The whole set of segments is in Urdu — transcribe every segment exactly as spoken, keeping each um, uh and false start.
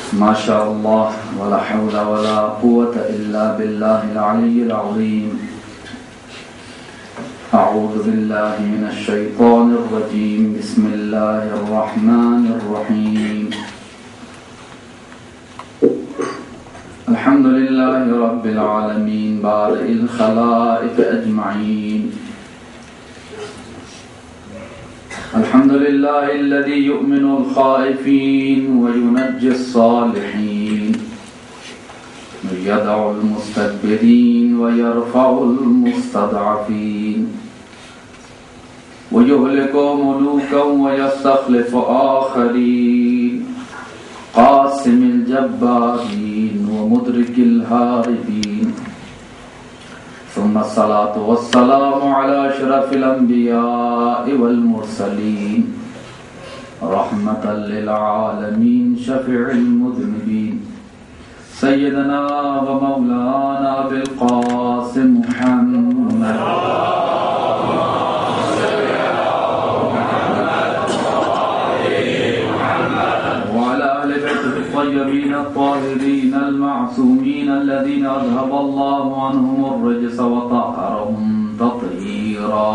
ما شاء الله ولا حول ولا قوة إلا بالله العلي العظيم. أعوذ بالله من الشيطان الرجيم. بسم الله الرحمن الرحيم. الحمد لله رب العالمين بارئ الخلائق أجمعين. الحمد لله الذي يؤمن الخائفين وينجي الصالحين ويدع المستكبرين ويرفع المستضعفين ويهلك ملوكا ويستخلف آخرين قاسم الجبارين ومدرك الهاربين. ثم الصلاة والسلام على أشرف الأنبياء والمرسلين رحمة للعالمين شفيع المذنبين سيدنا ومولانا بالقاسم محمد الطيبين الطاهرين المعصومين الذين أذهب الله عنهم الرجس وطهرهم تطهيرا.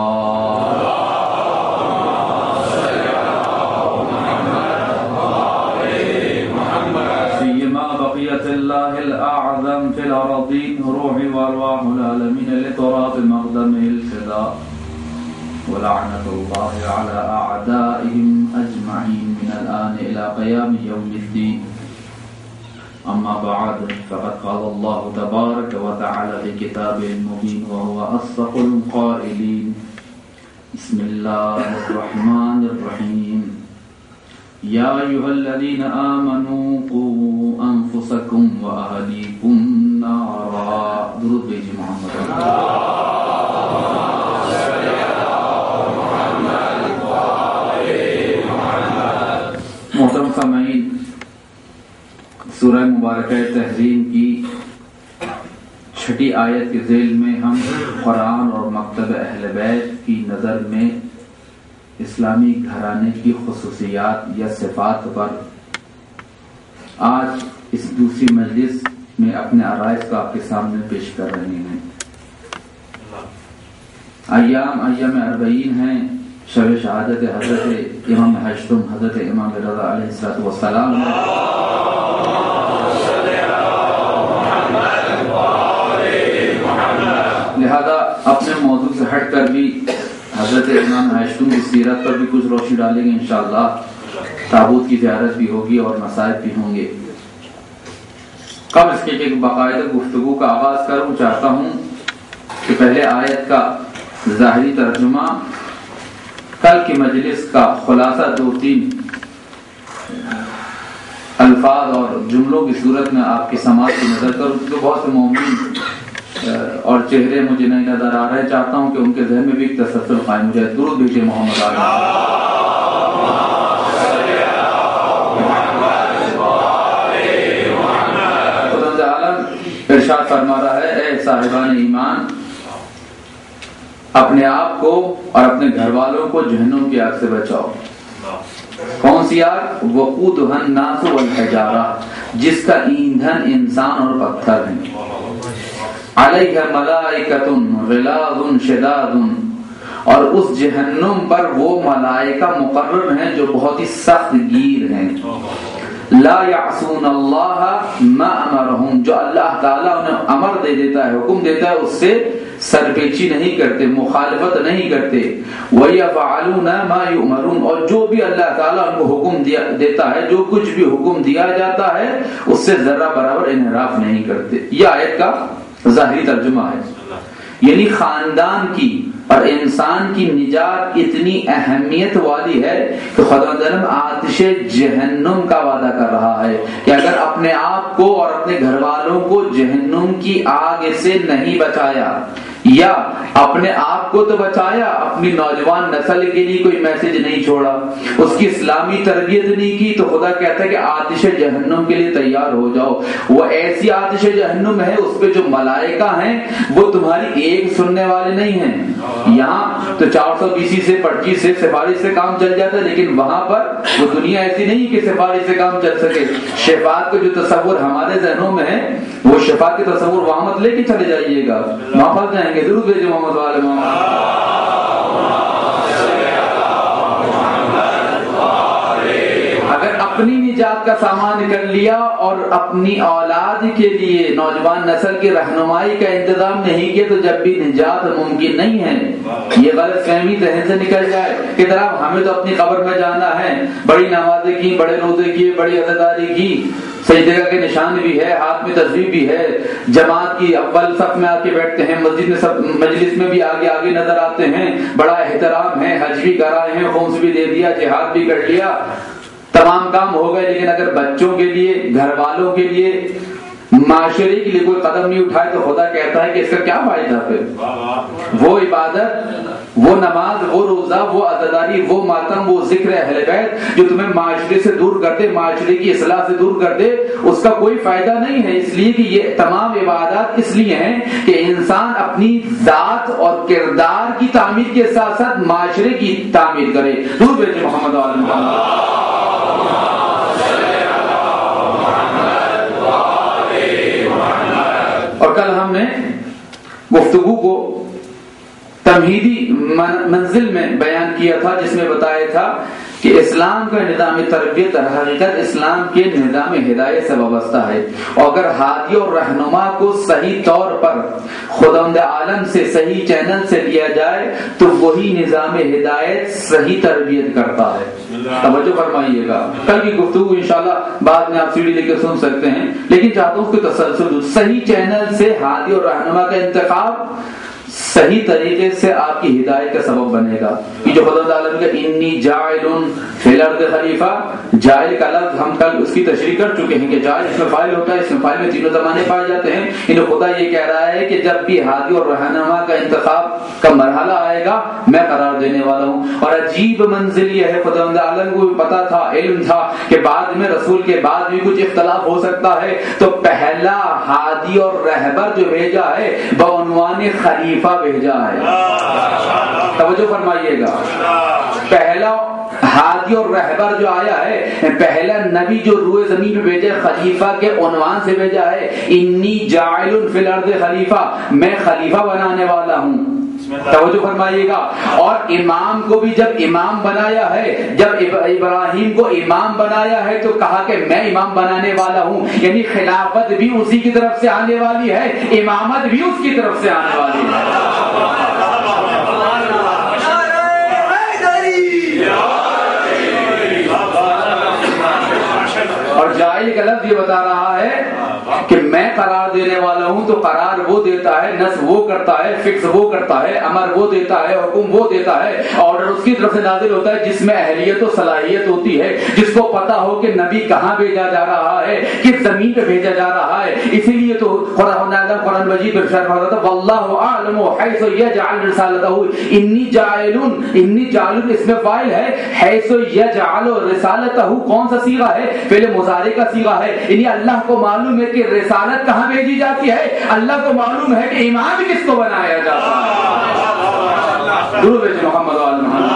سيما بقية الله الأعظم في الأراضين روح وأرواح العالمين لتراب مقدمه الفداء ولعنة الله على أعدائهم أجمعين من الآن إلى قيام يوم الدين. أما بعد فقد قال الله تبارك وتعالى في كتابه المبين وهو أصدق القائلين. بسم الله الرحمن الرحيم. يا أيها الذين آمنوا قوا أنفسكم وأهليكم نارا. درود بھیجئے محمد. محترم سامعین، سورہ مبارکہ تحریم کی چھٹی آیت کے ذیل میں ہم قرآن اور مکتب اہل بیت کی نظر میں اسلامی گھرانے کی خصوصیات یا صفات پر آج اس دوسری مجلس میں اپنے عرائض کا آپ کے سامنے پیش کر رہے ہیں. ایام ایام اربعین ہیں. شب شہادت حضرت امام ہشتم حضرت امام رضا علیہ الصلوۃ والسلام ہے. لہذا اپنے موضوع سے ہٹ کر بھی حضرت امام ہشتم کی سیرت پر بھی کچھ روشنی ڈالیں گے انشاءاللہ. تابوت کی زیارت بھی ہوگی اور مصائب بھی ہوں گے. قبل اس کے ایک باقاعدہ گفتگو کا آغاز کروں چاہتا ہوں کہ پہلے آیت کا ظاہری ترجمہ، کل کی مجلس کا خلاصہ دو تین الفاظ اور جملوں کی صورت میں آپ کی سماعت کی نظر کروں. تو بہت سے مومن اور چہرے مجھے نہیں نظر آ رہے. چاہتا ہوں کہ ان کے ذہن میں بھی ایک تسلسل قائم ہو جائے. درود بھیجئے محمد علیہ. خدا عالم ارشاد فرما رہا ہے، اے صاحبان ایمان، اپنے آپ کو اور اپنے گھر والوں کو جہنم کی آگ سے بچاؤ. کون سی آگ؟ وقودھا الناس والحجارہ، جس کا ایندھن انسان اور پتھر ہیں. علیہ ملائکۃ غلاظ شداد، اور اس جہنم پر وہ ملائکہ مقرر ہیں جو بہت ہی سخت گیر ہیں. لا یعصون اللہ ما امرہم، جو اللہ تعالیٰ انہیں امر دے دیتا ہے، حکم دیتا ہے، اس سے سرپیچی نہیں کرتے، مخالفت نہیں کرتے. وَيَفْعَلُونَ مَا يُؤْمَرُونَ، اور جو بھی اللہ تعالیٰ ان کو حکم دیتا ہے، جو کچھ بھی حکم دیا جاتا ہے، اس سے ذرہ برابر انحراف نہیں کرتے. یہ آیت کا ظاہری ترجمہ ہے. یعنی خاندان کی اور انسان کی نجات اتنی اہمیت والی ہے کہ خدا تعالیٰ آتش جہنم کا وعدہ کر رہا ہے کہ اگر اپنے آپ کو اور اپنے گھر والوں کو جہنم کی آگ سے نہیں بچایا، یا اپنے آپ کو تو بچایا، اپنی نوجوان نسل کے لیے کوئی میسج نہیں چھوڑا، اس کی اسلامی تربیت نہیں کی، تو خدا کہتا ہے کہ آتش جہنم کے لیے تیار ہو جاؤ۔ وہ ایسی آتش جہنم ہے، اس پہ جو ملائکہ ہیں وہ تمہاری ایک سننے والے نہیں ہیں۔ یہاں تو چار سو بیسی سے پرچی سے سفارش سے کام چل جاتا ہے، لیکن وہاں پر وہ دنیا ایسی نہیں کہ سفارش سے کام چل سکے۔ شفاعت کا جو تصور ہمارے ذہنوں میں ہے، وہ شفاعت کے تصور وہاں مت لے کے چلے جائیے گا، وہاں پھنس جائیں گے۔ ضرور بھیجو محمد والے محمد۔ اگر اپنی نجات کا سامان کر لیا اور اپنی اولاد کے لیے نوجوان نسل کی رہنمائی کا انتظام نہیں کیا، تو جب بھی نجات ممکن نہیں ہے۔ یہ غلط فہمی ذہن سے نکل جائے کہ جناب ہمیں تو اپنی قبر میں جانا ہے، بڑی نمازیں کی، بڑے روزے کیے، بڑی عزاداری کی، سجدے کے نشان بھی ہے، ہاتھ میں تسبیح بھی ہے، جماعت کی اول صف میں آ کے بیٹھتے ہیں، مسجد میں سب مجلس میں بھی آگے آگے نظر آتے ہیں، بڑا احترام ہے، حج بھی کرائے ہیں، خمس بھی دے دیا، جہاد بھی کر لیا، تمام کام ہو گئے، لیکن اگر بچوں کے لیے، گھر والوں کے لیے، معاشرے کے لیے کوئی قدم نہیں اٹھائے تو خدا کہتا ہے کہ اس کا کیا فائدہ پھر؟ وہ عبادت، وہ نماز، وہ روزہ، وہ عزاداری، وہ ماتم، وہ ذکر اہل بیت جو تمہیں معاشرے سے دور کر دے، معاشرے کی اصلاح سے دور کر دے، اس کا کوئی فائدہ نہیں ہے۔ اس لیے کہ یہ تمام عبادات اس لیے ہیں کہ انسان اپنی ذات اور کردار کی تعمیر کے ساتھ ساتھ معاشرے کی تعمیر کرے۔ دور بھیجے محمد عالم۔ اور کل ہم نے گفتگو کو تمہیدی منزل میں بیان کیا تھا، جس میں بتایا تھا کہ اسلام کا نظام تربیت در حقیقت اسلام کے نظام ہدایت سے وابستہ ہے، اور اگر ہادی اور رہنما کو صحیح طور پر خداوند عالم سے صحیح چینل سے لیا جائے تو وہی نظام ہدایت صحیح تربیت کرتا ہے۔ توجہ فرمائیے گا، کل کی گفتگو انشاءاللہ بعد میں آپ سیڑھی لے کے سن سکتے ہیں، لیکن چاہتا ہوں اس کو تسلسل، صحیح چینل سے ہادی اور رہنما کا انتخاب صحیح طریقے سے آپ کی ہدایت کا سبب بنے گا۔ یہ جو خدا تعالیٰ کا انی جاعل فی الارض خلیفہ، جاعل کا لفظ ہم کل اس کی تشریح کر چکے ہیں کہ جاعل اس میں فاعل ہوتا ہے، اس میں فاعل میں تینوں زمانے پائے جاتے ہیں۔ انہیں خدا یہ کہہ رہا ہے کہ جب بھی ہادی اور رہنما کا انتخاب کا مرحلہ آئے گا میں قرار دینے والا ہوں۔ اور عجیب منزل یہ ہے، خداوند عالم کو پتا تھا، علم تھا کہ بعد میں رسول کے بعد بھی کچھ اختلاف ہو سکتا ہے، تو پہلا ہادی اور رہبر جو بھیجا ہے بعنوان خلیفہ بھیجا ہے۔ توجہ فرمائیے گا، پہلا ہادی اور رہبر جو آیا ہے، پہلا نبی جو روئے زمین پہ بھیجا خلیفہ کے عنوان سے بھیجا ہے، انی جاعل فی الارض خلیفہ، میں خلیفہ بنانے والا ہوں۔ توجہ فرمائیے گا، اور امام کو بھی جب امام بنایا ہے، جب ابراہیم کو امام بنایا ہے تو کہا کہ میں امام بنانے والا ہوں، یعنی خلافت بھی اسی کی طرف سے آنے والی ہے، امامت بھی اس کی طرف سے آنے والی ہے۔ اور جائل کا لفظ یہ بتا رہا ہے کہ میں قرار دینے والا ہوں، تو قرار وہ دیتا ہے، نصب وہ کرتا ہے، فکس وہ کرتا ہے، امر وہ دیتا ہے، حکم وہ دیتا ہے، آرڈر اس کی طرف سے نازل ہوتا ہے، جس میں اہلیت و صلاحیت ہوتی ہے، جس کو پتا ہو کہ نبی کہاں بھیجا جا رہا ہے، کس زمین پہ بھیجا جا رہا ہے۔ اسی لیے تو قرآن قرآن مجید میں ارشاد فرماتا ہے واللہ اعلم حیث یجعل رسالتہ، انی جاعل، انی جاعل اس میں فاعل ہے، حیث یجعل رسالتہ کون سا صیغہ ہے؟ فعل مضارع کا صیغہ ہے، یعنی اللہ کو معلوم ہے کہ رسالت کہاں بھیجی جاتی ہے، اللہ کو معلوم ہے کہ امام کس کو بنایا جاتا ہے۔ درود بھیجو محمد و آل محمد۔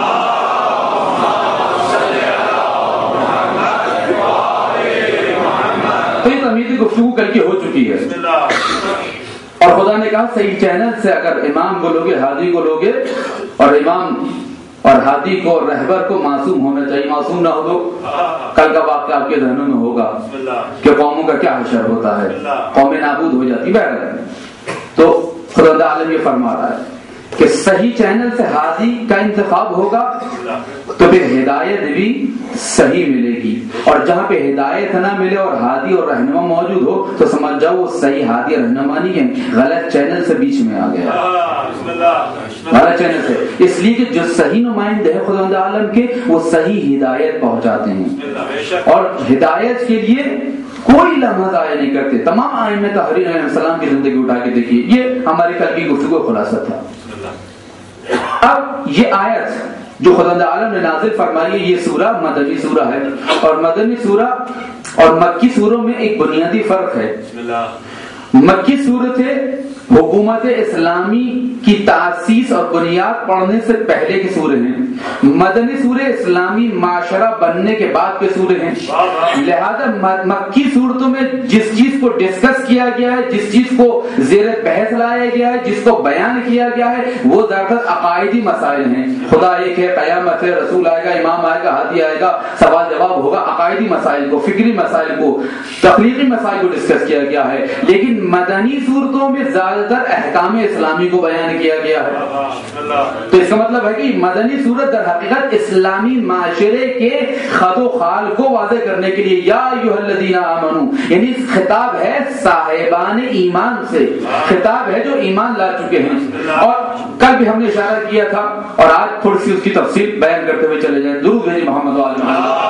تو یہ تمہیدی گفتگو کل کی ہو چکی ہے، اور خدا نے کہا صحیح چینل سے اگر امام کو لوگے، ہادی کو لوگے، اور امام اور ہادی کو اور رہبر کو معصوم ہونا چاہیے، معصوم نہ ہو تو کل کا واقعہ آپ کے ذہنوں میں ہوگا کہ قوموں کا کیا حشر ہوتا ہے، قومیں نابود ہو جاتی بہرحال۔ تو خدا عالم یہ فرما رہا ہے کہ صحیح چینل سے ہادی کا انتخاب ہوگا تو پھر ہدایت بھی صحیح ملے گی، اور جہاں پہ ہدایت نہ ملے اور ہادی اور رہنما موجود ہو تو سمجھ جاؤ وہ صحیح ہادی اور رہنما نہیں ہے، غلط چینل سے بیچ میں آ گیا، غلط چینل سے۔ اس لیے کہ جو صحیح نمائندے ہیں خداوند عالم کے، وہ صحیح ہدایت پہنچاتے ہیں، اور ہدایت کے لیے کوئی لمحہ ضائع نہیں کرتے. تمام ائمہ تحریر علیہ السلام کی زندگی اٹھا کے دیکھیے. یہ ہماری کل کی گفتگو کا خلاصہ تھا. اب یہ آیت جو خداوند عالم نے نازل فرمائی ہے، یہ سورہ مدنی سورہ ہے، اور مدنی سورہ اور مکی سوروں میں ایک بنیادی فرق ہے. مکی سورتیں حکومت اسلامی کی تاسیس اور بنیاد پڑھنے سے پہلے کے سورے ہیں. مدنی سورے اسلامی معاشرہ بننے کے بعد کے سورے ہیں. لہذا مکی صورتوں میں جس چیز کو ڈسکس کیا گیا ہے، جس چیز کو زیر بحث لایا گیا ہے، جس کو بیان کیا گیا ہے، وہ زیادہ عقائدی مسائل ہیں. خدا ایک ہے، قیامت ہے، رسول آئے گا، امام آئے گا، ہادی آئے گا، سوال جواب ہوگا. عقائدی مسائل کو، فکری مسائل کو، تخلیقی مسائل کو ڈسکس کیا گیا ہے. لیکن مدنی صورتوں میں زیادہ تر احکام اسلامی کو بیان کیا گیا ہے. تو اس کا مطلب ہے کہ مدنی صورت در حقیقت اسلامی معاشرے کے خد و خال کو واضح کرنے کے لیے یا ایھا الذین آمنو، یعنی خطاب ہے صاحبان ایمان سے، خطاب ہے جو ایمان لا چکے ہیں. اور کل بھی ہم نے اشارہ کیا تھا اور آج تھوڑی سی اس کی تفصیل بیان کرتے ہوئے چلے جائیں. درود بھیجیں محمد وعلی محمد.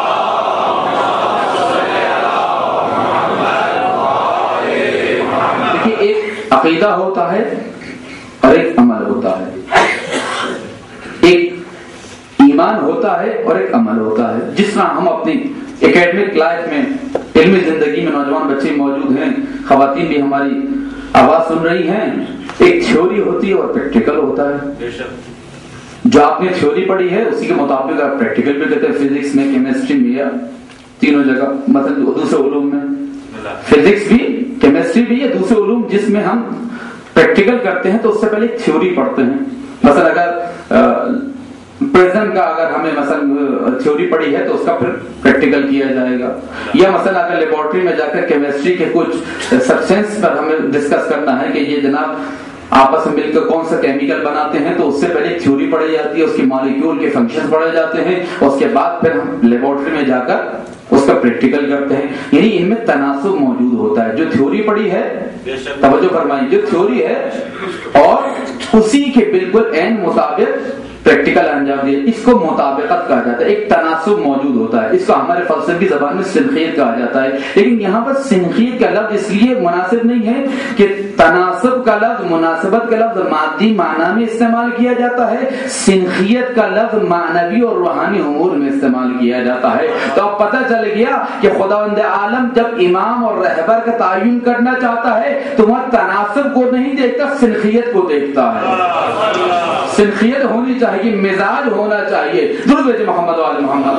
دیکھیے، ایک عقیدہ ہوتا ہے اور ایک عمل ہوتا ہے. ایک ایمان ہوتا ہے اور ایک عمل ہوتا ہے. جس طرح ہم اپنی اکیڈمک لائف میں، علمی زندگی میں نوجوان بچے موجود ہیں، خواتین بھی ہماری آواز سن رہی ہیں، ایک تھیوری ہوتی ہے اور پریکٹیکل ہوتا ہے. جو آپ نے تھیوری پڑھی ہے اسی کے مطابق آپ پریکٹیکل بھی کرتے ہیں. فزکس میں، کیمسٹری میں، یا تینوں جگہ. مثلا دوسرے علوم میں فزکس بھی، کیمسٹری بھی، یا دوسرے علوم جس میں ہم پریکٹیکل کرتے ہیں تو اس سے پہلے تھیوری پڑھتے ہیں. مثلا اگر پریزنٹ کا اگر ہمیں مثلا تھیوری پڑھی ہے تو اس کا پھر پریکٹیکل کیا جائے گا. یا مثلا اگر لیبورٹری میں جا کر کیمسٹری کے کچھ سبسٹینس پر ہمیں ڈسکس کرنا ہے کہ یہ جناب آپس میں مل کر کون سا کیمیکل بناتے ہیں، تو اس سے پہلے تھیوری پڑھی جاتی ہے، اس کی مالیکیول کے فنکشن پڑھے جاتے ہیں، اور اس کے بعد پھر ہم لیبورٹری میں جا کر اس کا پریکٹیکل کرتے ہیں. یعنی ان میں تناسب موجود ہوتا ہے. جو تھیوری پڑھی ہے، توجہ فرمائیے، جو تھیوری ہے اور اسی کے بالکل عین مطابق پریکٹیکل انجام دیا، اس کو مطابقت کہا جاتا ہے. ایک تناسب موجود ہوتا ہے. اس کو ہمارے فلسفی زبان میں سنخیت کہا جاتا ہے. لیکن یہاں پر سنخیت کا لفظ اس لیے مناسب نہیں ہے کہ تناسب کا لفظ، مناسبت کا لفظ مادی معنی میں استعمال کیا جاتا ہے. سنخیت کا لفظ معنوی اور روحانی امور میں استعمال کیا جاتا ہے. تو اب پتہ چل گیا کہ خداوند عالم جب امام اور رہبر کا تعین کرنا چاہتا ہے تو وہ تناسب کو نہیں دیکھتا، سنخیت کو دیکھتا ہے. سنخیت ہونی چاہیے، مزاج ہونا چاہیے. درود بھیجیں محمد وعلی محمد.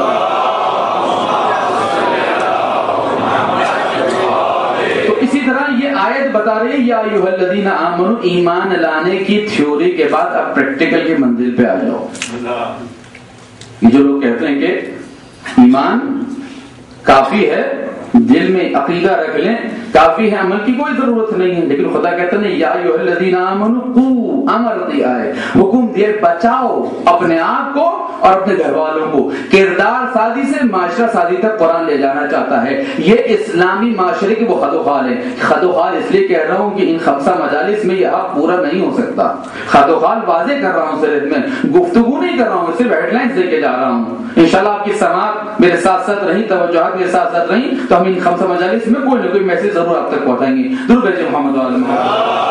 تو اسی طرح یہ آیت بتا رہی ہے یا ایھا الذین آمنو، ایمان لانے کی تھیوری کے بعد اب پریکٹیکل کی منزل پہ آ جاؤ. یہ جو لوگ کہتے ہیں کہ ایمان کافی ہے، دل میں عقیدہ رکھ لیں، کافی ہے، عمل کی کوئی ضرورت نہیں ہے. لیکن خدا کہتا نہیں یا ایھا الذین آمنو، قوا، امر دیا ہے، حکم دیا، بچاؤ اپنے آپ کو اور اپنے گھر والوں کو. کردار سازی سے معاشرہ سازی تک قرآن لے جانا چاہتا ہے. یہ اسلامی معاشرے کے وہ خد و خال ہے. خد و خال اس لیے کہہ رہا ہوں کہ ان خمسہ مجالس میں یہ حق پورا نہیں ہو سکتا. خد و خال واضح کر رہا ہوں، صرف میں گفتگو نہیں کر رہا ہوں، صرف ہیڈ لائنز دے کے جا رہا ہوں. انشاءاللہ آپ کی سماعت میرے ساتھ ساتھ رہی، توجہات میرے ساتھ ساتھ رہی تو ہم ان خمسہ مجالس میں کوئی نہ کوئی میسج ضرور آپ تک پہنچائیں گے. درود بھیجیں محمد وعلی محمد.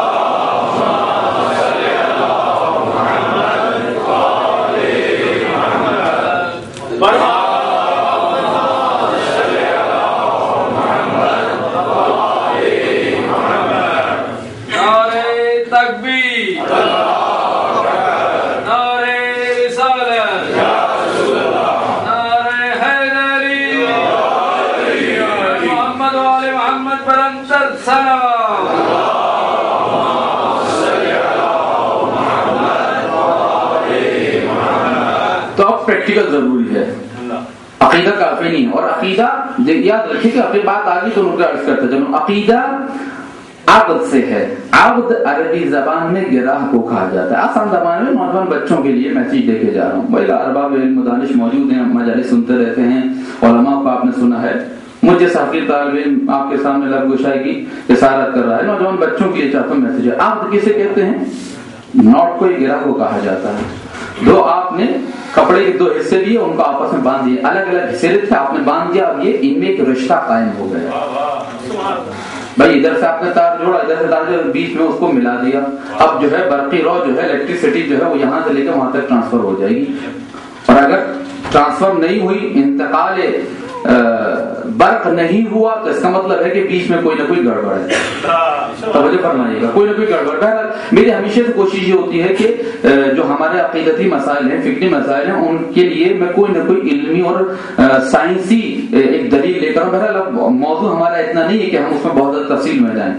پریکٹیکل ضروری ہے، عقیدہ کافی نہیں. اور عقیدہ یاد رکھیے کہ اپنی بات آگے تو ان کا عرض کرتا چلو. عقیدہ عقد سے ہے. عقد عربی زبان میں گراہ کو کہا جاتا ہے. آسان زبان میں نوجوان بچوں کے لیے میسیج دے کے جا رہا ہوں. بھائی ارباب علم دانش موجود ہیں، مجالس سنتے رہتے ہیں، علماء کو آپ نے سنا ہے. مجھے حقیر طالب علم آپ کے سامنے لب گشائی کی جسارت کر رہا ہے. نوجوان بچوں کے لیے چاہتا ہوں میسیج ہے. عقد کسے کہتے ہیں؟ نوٹ کو گراہ کو کہا جاتا ہے. دو آپ نے کپڑے کے دو حصے لیے ان کو آپس میں باندھ دیے, الگ الگ حصے تھے, آپ نے باندھ دیا, اب یہ ان میں ایک رشتہ قائم ہو گیا. بھائی ادھر سے آپ نے تار جوڑا, ادھر سے تار جوڑا, بیچ میں اس کو ملا دیا, اب جو ہے برقی رو جو ہے الیکٹریسٹی جو ہے وہ یہاں سے لے کے وہاں تک ٹرانسفر ہو جائے گی. اور اگر ٹرانسفر نہیں ہوئی, انتقال برق نہیں ہوا, تو اس کا مطلب ہے کہ بیچ میں کوئی نہ کوئی گڑبڑ ہے. توجہ فرمائیے گا, کوئی نہ کوئی گڑبڑ. بہرحال میری ہمیشہ سے کوشش یہ ہوتی ہے کہ جو ہمارے عقیدتی مسائل ہیں, فکری مسائل ہیں, ان کے لیے میں کوئی نہ کوئی علمی اور سائنسی ایک دلیل لے کر. بہرحال موضوع ہمارا اتنا نہیں ہے کہ ہم اس میں بہت زیادہ تفصیل میں جائیں.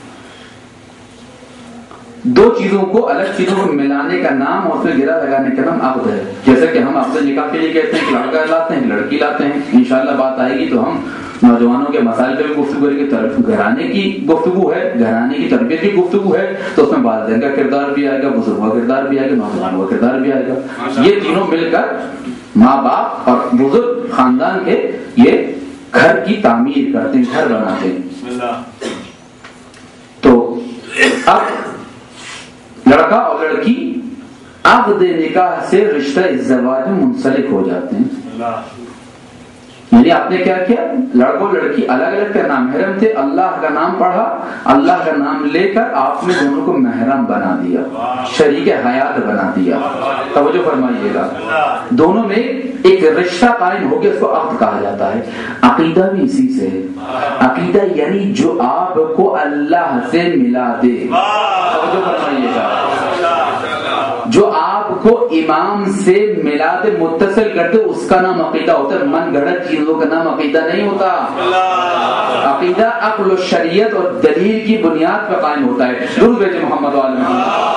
دو چیزوں کو, الگ چیزوں کو ملانے کا نام اور پھر گرا لگانے کا نام عقد ہے. جیسے کہ ہم عقد نکاح کے لیے کہتے ہیں کہ لڑکا لاتے ہیں, لڑکی لاتے ہیں. انشاءاللہ بات آئے گی تو ہم نوجوانوں کے مسائل پہ بھی گفتگو کریں گے. گھرانے کی گفتگو ہے, گھرانے کی تربیت کی گفتگو ہے, تو اس میں والدین کا کردار بھی آئے گا, بزرگوں کا کردار بھی آئے گا, نوجوانوں کا کردار بھی آئے گا. یہ تینوں مل کر ماں باپ اور بزرگ خاندان کے یہ گھر کی تعمیر کرتے ہیں, گھر بناتے ہیں. تو اب لڑکا اور لڑکی عقد نکاح سے رشتہ الزواج میں منسلک ہو جاتے ہیں. یعنی آپ نے کیا کیا, لڑکا اور لڑکی الگ الگ کا نام محرم تھے, اللہ کا نام پڑھا, اللہ کا نام لے کر آپ نے دونوں کو محرم بنا دیا, شریک حیات بنا دیا. توجہ فرمائیے گا, دونوں میں ایک رشتہ قائم ہو گیا, اس کو عقد کہا جاتا ہے. عقیدہ بھی اسی سے ہے. عقیدہ یعنی جو آپ کو اللہ سے ملا دے. توجہ فرمائیے گا, جو آپ کو امام سے ملا دے, متصل کر دے, اس کا نام عقیدہ ہوتا ہے. من گھڑت چیزوں کا نام عقیدہ نہیں ہوتا. عقیدہ عقل و شریعت اور دلیل کی بنیاد پہ قائم ہوتا ہے. درود بھیجے محمد و آل محمد.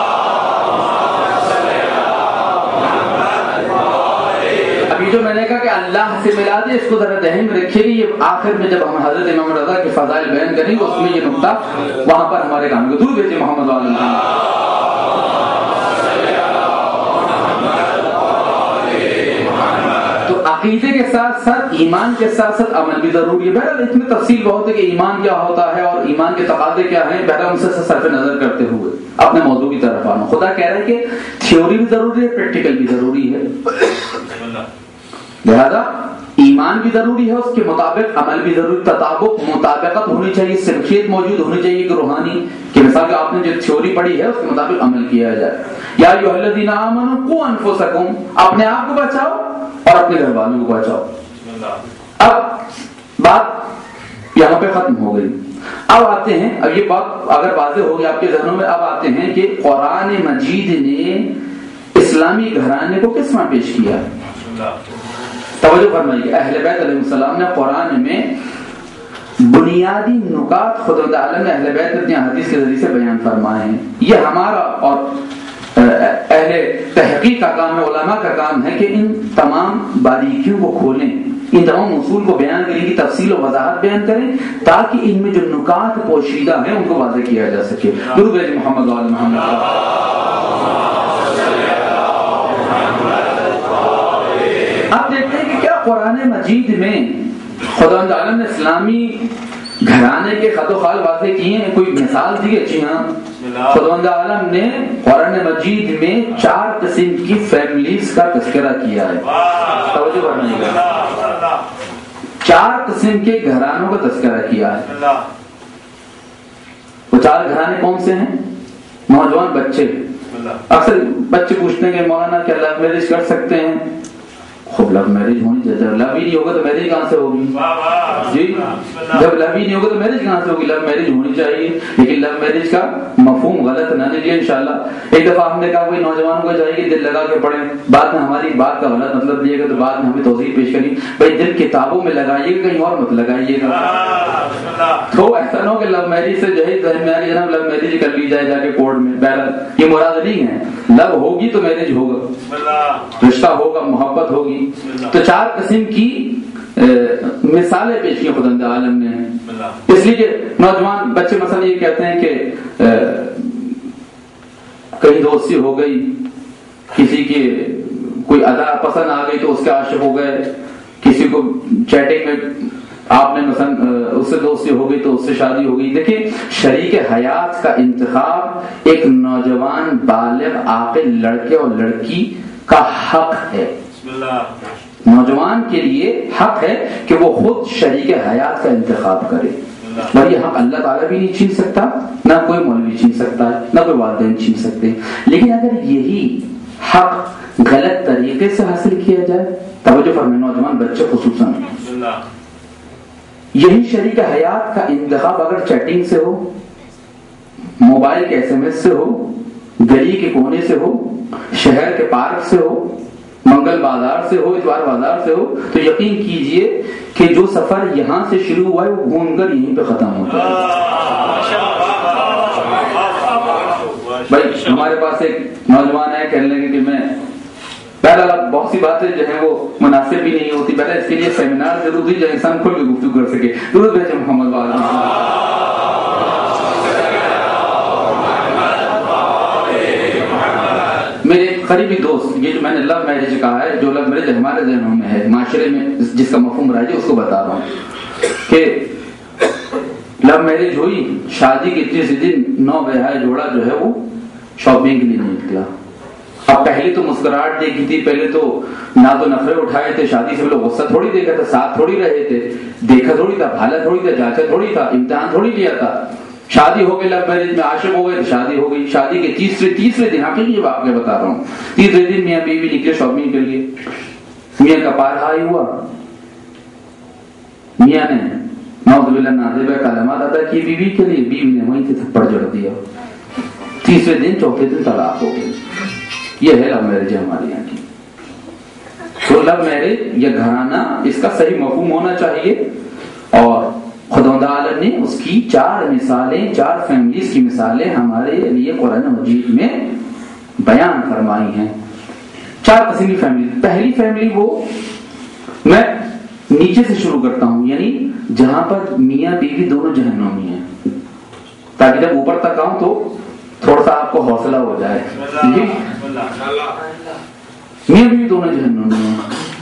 ابھی جو میں نے کہا کہ اللہ سے ملا دے, اس کو ذرا ذہن میں رکھیے گی. یہ آخر میں جب ہم حضرت امام رضا کے فضائل بیان کریں گے, اس میں یہ نقطہ وہاں پر ہمارے کام گے. درود بھیجے محمد و آل محمد. عقیدے کے ساتھ ساتھ ایمان کے ساتھ ساتھ عمل بھی ضروری ہے. بہرحال اس میں تفصیل بہت ہے کہ ایمان کیا ہوتا ہے اور ایمان کے تقاضے کیا ہیں. بہرحال ان سے صرف نظر کرتے ہوئے اپنے موضوع کی طرف آنا. خدا کہہ رہا ہے کہ تھیوری بھی ضروری ہے, پریکٹیکل بھی ضروری ہے. لہذا ایمان بھی ضروری ہے, اس کے مطابق عمل بھی ضروری. تطابق, مطابقت ہونی چاہیے, سنخیت موجود ہونی چاہیے کہ روحانی کہ مثال کہ آپ نے جو تھیوری پڑھی ہے اس کے مطابق عمل کیا جائے. یا ایھا الذین آمنوا قوا انفسکم, اپنے آپ کو بچاؤ اور اپنے گھر والوں کو بچاؤ. اب بات یہاں پہ ختم ہو گئی. اب آتے ہیں, اب یہ بات اگر واضح ہو گئی آپ کے ذہنوں میں, اب آتے ہیں کہ قرآن مجید نے اسلامی گھرانے کو کس میں پیش کیا. توجہ فرمائیے, اہل بیت علیہ السلام نے قرآن میں بنیادی نکات خدا عالم اہل بیت نے اپنی حدیث کے ذریعے سے بیان فرمائے ہیں. یہ ہمارا اور اہل تحقیق کا کام ہے, علماء کا کام ہے کہ ان تمام باریکیوں کو کھولیں, ان تمام اصول کو بیان کریں, کی تفصیل و وضاحت بیان کریں, تاکہ ان میں جو نکات پوشیدہ ہیں ان کو واضح کیا جا سکے. درود بھیجے محمد و آل محمد. آپ دیکھتے ہیں کہ کیا قرآن مجید میں خدا تعالیٰ نے اسلامی گھرانے کے خط و خال واضح کیے ہیں, کوئی مثال دی ہے. جی ہاں, خداوند عالم نے قرآن مجید میں چار قسم کی فیملیز کا تذکرہ کیا ہے. توجہ کرنے کا, چار قسم کے گھرانوں کا تذکرہ کیا ہے. وہ چار گھرانے کون سے ہیں؟ نوجوان بچے. اکثر بچے پوچھتے ہیں کہ مولانا کیا لو میرج کر سکتے ہیں؟ خوب لو میرج ہونی چاہیے. لو ہی نہیں ہوگا تو میرج کہاں سے ہوگی؟ جی, جب لو ہی نہیں ہوگا تو میرج کہاں سے ہوگی؟ لو میرج ہونی چاہیے, لیکن لو میرج کا مفہوم غلط نہ لیجیے انشاءاللہ. ایک دفعہ ہم نے کہا کوئی نوجوانوں کو چاہیے کہ دل لگا کے پڑھیں, بعد میں ہماری بات کا غلط مطلب لیے گا تو بعد میں ہمیں توضیح پیش کریں. بھائی دل کتابوں میں لگائیے گا, کہیں اور مت لگائیے گا. تو ایسا نہ ہو کہ لو میرج سے جو ہے جناب لو میرج کر لی جائے جا کے کورٹ میں. بہرحال یہ مراد نہیں ہے. لو ہوگی تو میرج ہوگا, رشتہ ہوگا, محبت ہوگی. تو چار قسم کی مثالیں پیش کی خدا عالم نے, اس لیے کہ نوجوان بچے مثلا یہ کہتے ہیں کہ کہیں دوستی ہو گئی, کسی کی کوئی ادا پسند آ گئی تو اس کے عاشق ہو گئے, کسی کو چیٹنگ میں آپ نے مثلا اس سے دوستی ہو گئی تو اس سے شادی ہو گئی. دیکھیں شریک حیات کا انتخاب ایک نوجوان بالغ عاقل لڑکے اور لڑکی کا حق ہے. نوجوان کے لیے حق ہے کہ وہ خود شریک حیات کا انتخاب کرے، اور یہ حق اللہ تعالیٰ بھی نہیں چھین سکتا، نہ کوئی مولوی چھین سکتا ہے، نہ کوئی والدین چھین سکتے۔ لیکن اگر یہی حق غلط طریقے سے حاصل کیا جائے، توجہ فرمائیں نوجوان بچے خصوصاً، یہی شریک حیات کا انتخاب اگر چیٹنگ سے ہو، موبائل کے ایس ایم ایس سے ہو، گلی کے کونے سے ہو، شہر کے پارک سے ہو، منگل بازار سے ہو، اتوار بازار سے ہو، تو یقین کیجئے کہ جو سفر یہاں سے شروع ہوا ہے وہ گھوم کر یہیں پہ ختم ہوتا ہے۔ بھائی ہمارے پاس ایک نوجوان ہے، کہنے لگے کہ میں پہلا بہت سی باتیں جو ہیں وہ مناسب بھی نہیں ہوتی، پہلے اس کے لیے سیمینار ضروری جو انسان کھل کے گفتگو کر سکے۔ درود بھیجیں محمد والا۔ میرے قریبی دوست، یہ جو میں نے لو میرج کہا ہے، جو لو میرج ہمارے ذہنوں میں ہے، معاشرے میں جس کا مفہوم رائج ہے اس کو بتا رہا ہوں کہ لو میرج ہوئی، شادی کے تیسرے دن نو بیاہ جوڑا جو ہے وہ شاپنگ کے لیے نکلا۔ اب پہلے تو مسکراہٹ دیکھی تھی، پہلے تو ناز و نخرے اٹھائے تھے، شادی سے لوگ غصہ تھوڑی دیکھا تھا، ساتھ تھوڑی رہے تھے، دیکھا تھوڑی تھا، بھالا تھوڑی تھا، جانچا تھوڑی تھا، امتحان تھوڑی لیا تھا۔ شادی ہو گئی، لو میرج میں عاشق ہو گئے تو شادی ہو گئی۔ شادی کے تیسرے تیسرے دن، حقیقی یہ واقعہ بتا رہا ہوں، تیسرے دن میاں بیوی نکلے شاپنگ کے لیے۔ میاں کا پار ہائی ہوا، میاں نے نعوذ باللہ نازیبہ کلمات ادا کی بیوی کے لیے، بیوی نے وہیں سے تھپڑ جڑ دیا۔ تیسرے دن چوتھے دن طلاق ہو گئی۔ یہ ہے لو میرج ہمارے یہاں کی۔ تو لو میرج یا گھرانہ، اس کا صحیح مفہوم ہونا چاہیے، اور خداوند عالم نے اس کی چار مثالیں، چار فیملیز کی مثالیں ہمارے لیے قرآن مجید میں بیان فرمائی ہیں۔ چار قسم کی فیملی۔ پہلی فیملی وہ، میں نیچے سے شروع کرتا ہوں، یعنی جہاں پر میاں بیوی دونوں جہنمی ہیں، تاکہ جب اوپر تک آؤں تو تھوڑا سا آپ کو حوصلہ ہو جائے۔ میاں بیوی دونوں جہنمی ہیں،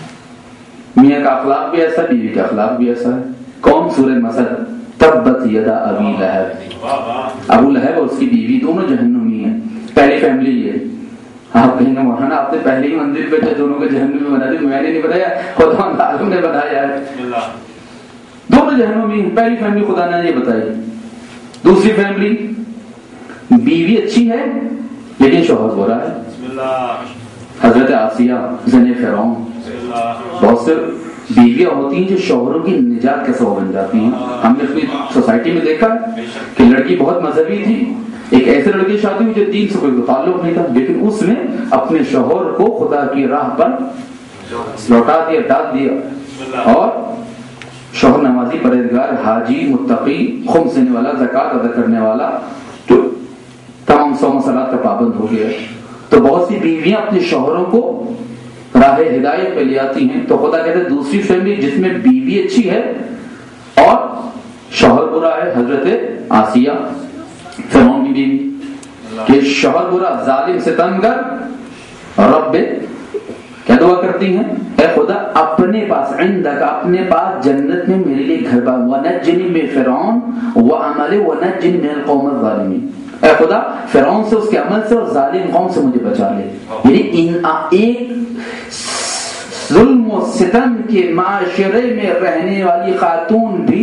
میاں کا اخلاق بھی ایسا، بیوی کا اخلاق بھی ایسا ہے۔ کون؟ سورہ مثل، تبت یدا ابی لہب، ابو لہب اور اس کی بیوی دونوں جہنمی ہیں۔ پہلی فیملی یہ۔ آپ کہیں گے مولانا آپ نے پہلے ہی منزل پہ دونوں کو جہنمی بنا دی، میں نے نہیں بنایا، خدا عالم نے بنایا ہے۔ دونوں جہنمی ہیں، پہلی فیملی خدا نے یہ بتائی۔ دوسری فیملی، بیوی اچھی ہے لیکن شوہر برا ہے۔ حضرت آسیہ زن فرعون، بہت سے بیویاں ہوتی ہیں جو شوہروں کی نجات کے سبب بن جاتی ہیں۔ ہم نے اپنی سوسائٹی میں دیکھا کہ لڑکی بہت مذہبی تھی، ایک ایسے لڑکی شادی ہوئی جو دین سے کوئی تعلق نہیں تھا، لیکن اس نے اپنے شوہر کو خدا کی راہ پر لوٹا دیا، ڈال دیا، اور شوہر نمازی، پرہیزگار، حاجی، متقی، خمس دینے والا، زکات ادا کرنے والا، جو تمام سو مسلات کا پابند ہو گیا۔ تو بہت سی بیویاں اپنے شوہروں کو راہ ہدایت پہ لے آتی ہیں۔ تو خدا کہتے ہیں دوسری فیملی جس میں بیوی اچھی ہے اور شوہر برا ہے، حضرت آسیہ فرعون کی بیوی، کہ شوہر برا، ظالم، ستمگر، رب کیا دعا کرتی ہیں؟ اے خدا اپنے پاس، عندک، اپنے پاس جنت میں میرے لیے گھر بنا، ونجنی من فرعون وعملہ ونجنی من القوم الظالمین۔ اے خدا فرعون سے، اس کے عمل سے، اور ظالم قوم سے مجھے بچا لے۔ یعنی ان ایک ظلم و ستم کے معاشرے میں رہنے والی خاتون بھی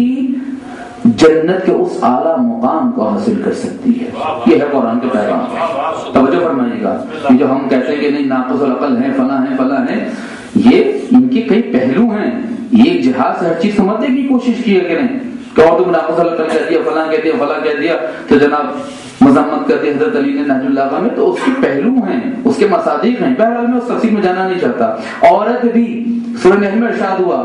جنت کے اس اعلیٰ مقام کو حاصل کر سکتی ہے۔ یہ ہے قرآن کے پیغام۔ توجہ فرمائیے گا، یہ جو ہم کہتے ہیں کہ نہیں ناقص العقل ہیں، فلاں ہیں فلاں ہیں، یہ ان کے کئی پہلو ہیں۔ یہ جہاد سے ہر چیز سمجھنے کی کوشش کیا کریں کہ اور تم ناقص العقل کہہ دیا، فلاں کہہ دیا، فلاں کہہ دیا، تو جناب مذمت کر دی حضرت علی نے نہج اللہ میں، تو اس کے پہلو ہیں، اس کے مصادیق ہیں۔ بہرحال میں اس تفصیل میں جانا نہیں چاہتا۔ عورت بھی سورہ نحل میں ارشاد ہوا،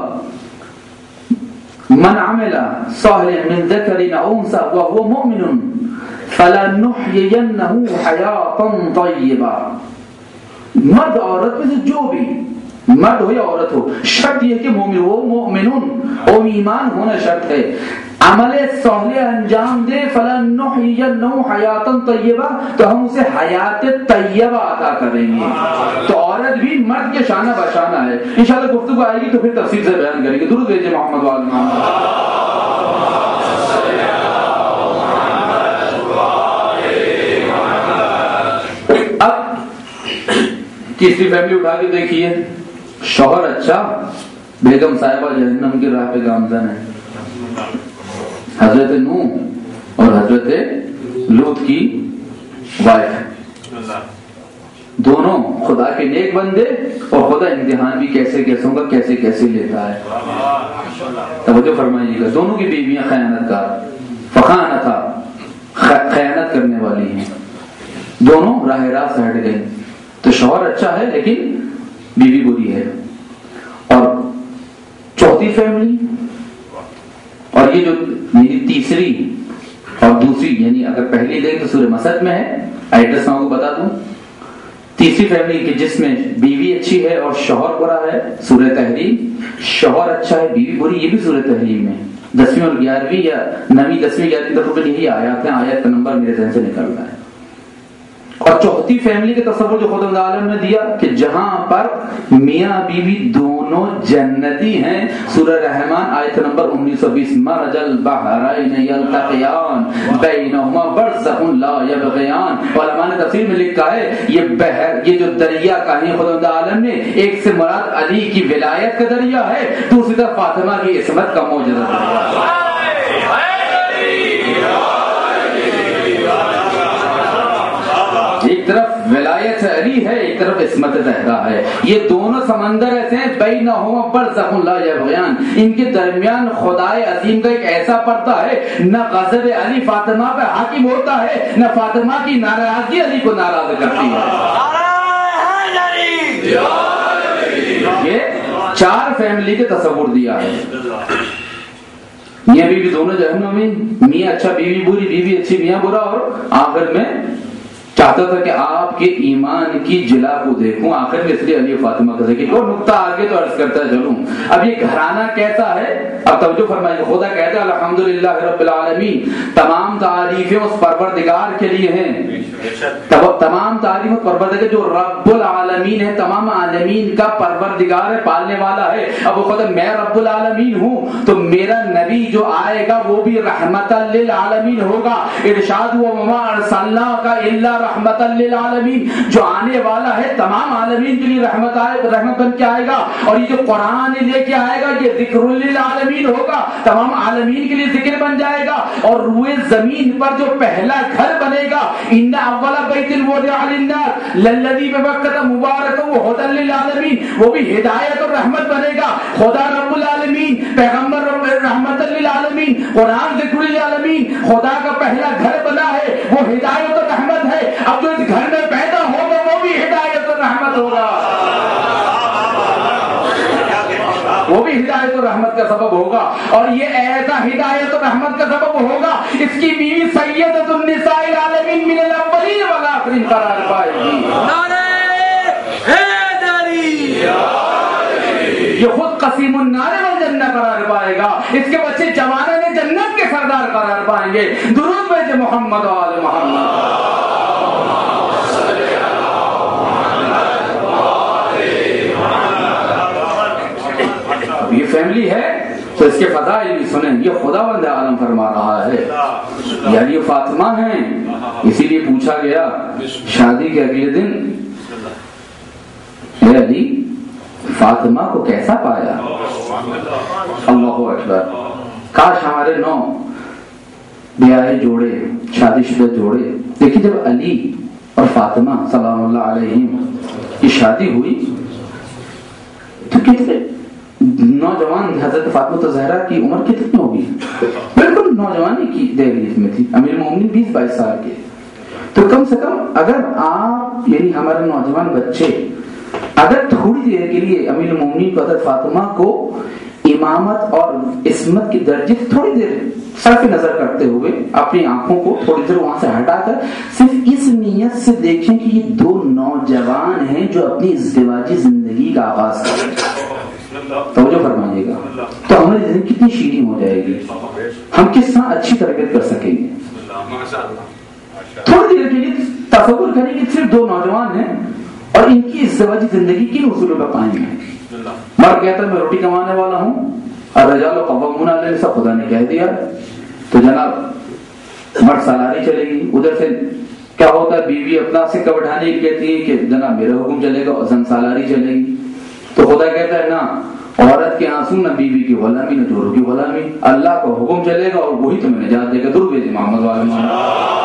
من عمل صالحا من ذکر او انثى وهو مؤمن فلنحيينه حیاتا طیبا۔ مرد عورت میں سے جو بھی، مرد ہو یا عورت ہو، شرط یہ کہ مومن ہو، مومنون او ایمان ہونا شرط ہے، عمل صالح انجام دے، فلنحيينه حیاتا طیبا، تو ہم اسے حیات طیبہ عطا کریں گے۔ تو عورت بھی مرد کے شانہ بشانہ ہے۔ انشاءاللہ گفتگو آئے گی تو پھر تفصیل سے بیان کریں گے۔ درود بھیجیں محمد وعلی محمد۔ اب تیسری فیملی اٹھا کے دیکھیے، شوہر اچھا، بیگم صاحبہ جہنم کی راہ پہ گامزن ہے. حضرت نوح اور حضرت لوط کی وائف، دونوں خدا کے نیک بندے، اور خدا امتحان بھی کیسے کیسوں کا کیسے کیسے لیتا ہے. توجہ فرمائیے گا. دونوں کی بیویاں خیانت کار، فخانتھا، خیانت کرنے والی ہیں، دونوں راہ راست ہٹ گئے. تو شوہر اچھا ہے لیکن بیوی بری ہے. اور چوتھی فیملی، اور یہ جو میری تیسری اور دوسری، یعنی اگر پہلی دیکھ تو سورہ مسد میں ہے، ایڈریس میں آپ کو بتا دوں. تیسری فیملی کہ جس میں بیوی اچھی ہے اور شوہر برا ہے، سورہ تحریم. شوہر اچھا ہے بیوی بری، یہ بھی سورہ تحریم میں دسویں اور گیارہویں یا نویں دسویں گیارہویں دفعہ یہی آیات ہیں. آیات کا نمبر میرے ذہن سے نکل رہا ہے. اور چوتھی فیملی کے تصور جو خدا عالم نے دیا کہ جہاں پر میاں بیوی دونوں جنتی ہیں. سورہ رحمان آیت نمبر انیس سو بیس، مرج البحرین یلتقیان بینہما برزخ لا یبغیان. علماء نے تفسیر میں لکھا ہے یہ بحر، یہ جو دریا کہیں خدا عالم نے، ایک سے مراد علی کی ولایت کا دریا ہے، دوسری طرف فاطمہ کی عصمت کا معجزہ ہے. ایک طرف ولایت علی ہے، ایک طرف عصمت زہرا ہے. یہ دونوں سمندر ایسے ہیں، بینہما برزخ لا یبغیان، ان کے درمیان خدائے عظیم کا ایک ایسا پردہ ہے، نہ غضب علی فاطمہ پہ حاکم ہوتا ہے، نہ فاطمہ کی ناراضگی علی کو ناراض کرتی ہے. یہ چار فیملی کے تصور دیا ہے. میاں بیوی دونوں جہنم میں، میاں اچھا بیوی بری، بیوی اچھی میاں برا، اور آخر میں چاہتا تھا کہ آپ کے ایمان کی جلا کو دیکھوں. آخر میں اس لیے علی فاطمہ کا ذکر. اور نقطہ آگے تو عرض کرتا چلوں. اب یہ گھرانہ کیسا ہے؟ اب توجہ فرمائیے. خدا کہتا ہے الحمدللہ رب العالمین، تمام تعریفیں اس پروردگار کے لیے ہیں. تمام تعریف اس پروردگار جو رب العالمین ہے، تمام عالمین کا پروردگار ہے، پالنے والا ہے. اب وہ خدا میں رب العالمین ہوں تو میرا نبی جو آئے گا وہ بھی رحمت للعالمین ہوگا. ارشاد ہوا وما ارسلناک الا رحمت للعالمین، جو آنے والا ہے تمام عالمین کے لیے رحمت آئے رحمت بن کے آئے گا. اور یہ جو قرآن لے کے آئے گا یہ ذکر للعالمین ہوگا، تمام عالمین کے لیے ذکر بن جائے گا. اور روئے زمین پر جو پہلا گھر بنے گا، ان اول بیت وضع للناس للذی ببکۃ مبارکا وہدی للعالمین، وہ بھی ہدایت اور رحمت بنے گا. خدا رب العالمین، پیغمبر رب رحمت للعالمین، قرآن ذکر للعالمین، خدا کا پہلا گھر بنا ہے، وہ ہدایت اور رحمت ہے. اب جو اس گھر میں پیدا ہوگا وہ بھی ہدایت اور رحمت ہوگا، وہ بھی ہدایت اور رحمت کا سبب ہوگا. اور یہ ایسا ہدایت اور رحمت کا سبب ہوگا اس کی بیوی سیدۃ النساء العالمین من الاولین والآخرین قرار پائے گی. نعرہ حیدری، یہ خود قسیم النار والجنہ قرار پائے گا. اس کے بچے جوانان جنت کے سردار قرار پائیں گے. درود بھیجے محمد و آل محمد. یہ فیملی ہے تو اس کے فضائل بھی سنیں. یہ خدا بند عالم فرما رہا ہے. یعنی یہ فاطمہ ہیں، اسی لیے پوچھا گیا شادی کے اگلے دن، اے علی فاطمہ کو کیسا پایا؟ اللہ اکبر. کاش ہمارے نو بیاہے جوڑے، شادی شدہ جوڑے، دیکھیے جب علی اور فاطمہ سلام اللہ علیہم کی شادی ہوئی تو کتنے نوجوان، حضرت فاطمہ زہرا کی عمر کتنی ہوگی؟ بالکل نوجوانی کی دہلیز میں تھی. امیر المومنین بیس بائیس سال کے. تو کم سے کم اگر آپ، یعنی ہمارے نوجوان بچے اگر تھوڑی دیر کے لیے امیر المومنین کو حضرت فاطمہ کو امامت اور عصمت کی درجے تھوڑی دیر صرف نظر کرتے ہوئے اپنی آنکھوں کو تھوڑی دیر وہاں سے ہٹا کر صرف اس نیت سے دیکھیں کہ یہ دو نوجوان ہیں جو اپنی ازدواجی زندگی کا آغاز کریں. توجہ فرمائیے گا تو ہماری زندگی کتنی شیریں ہو جائے گی، ہم کس طرح اچھی تربیت کر سکیں گے. تھوڑی دیر کے لیے تصور کریں کہ صرف دو نوجوان ہیں اور ان کی ازدواجی زندگی کن اصولوں پر قائم ہے. مرد کہتا ہے میں روٹی کمانے والا ہوں، اور رجال قوامون علی النساء خدا نے کہہ دیا تو جناب مرد سالاری چلے گی. ادھر سے کیا ہوتا ہے، بیوی اپنا سکہ بٹھانے کی کہتی ہے کہ جناب میرا حکم چلے گا اور زن سالاری چلے گی. تو خدا کہتا ہے نا عورت کے آنسو نہ بیوی کی غلامی نہ جوروں کی غلامی، اللہ کا حکم چلے گا اور وہی تمہیں نجات دے گا. درود بھیجیں محمد والے محمد.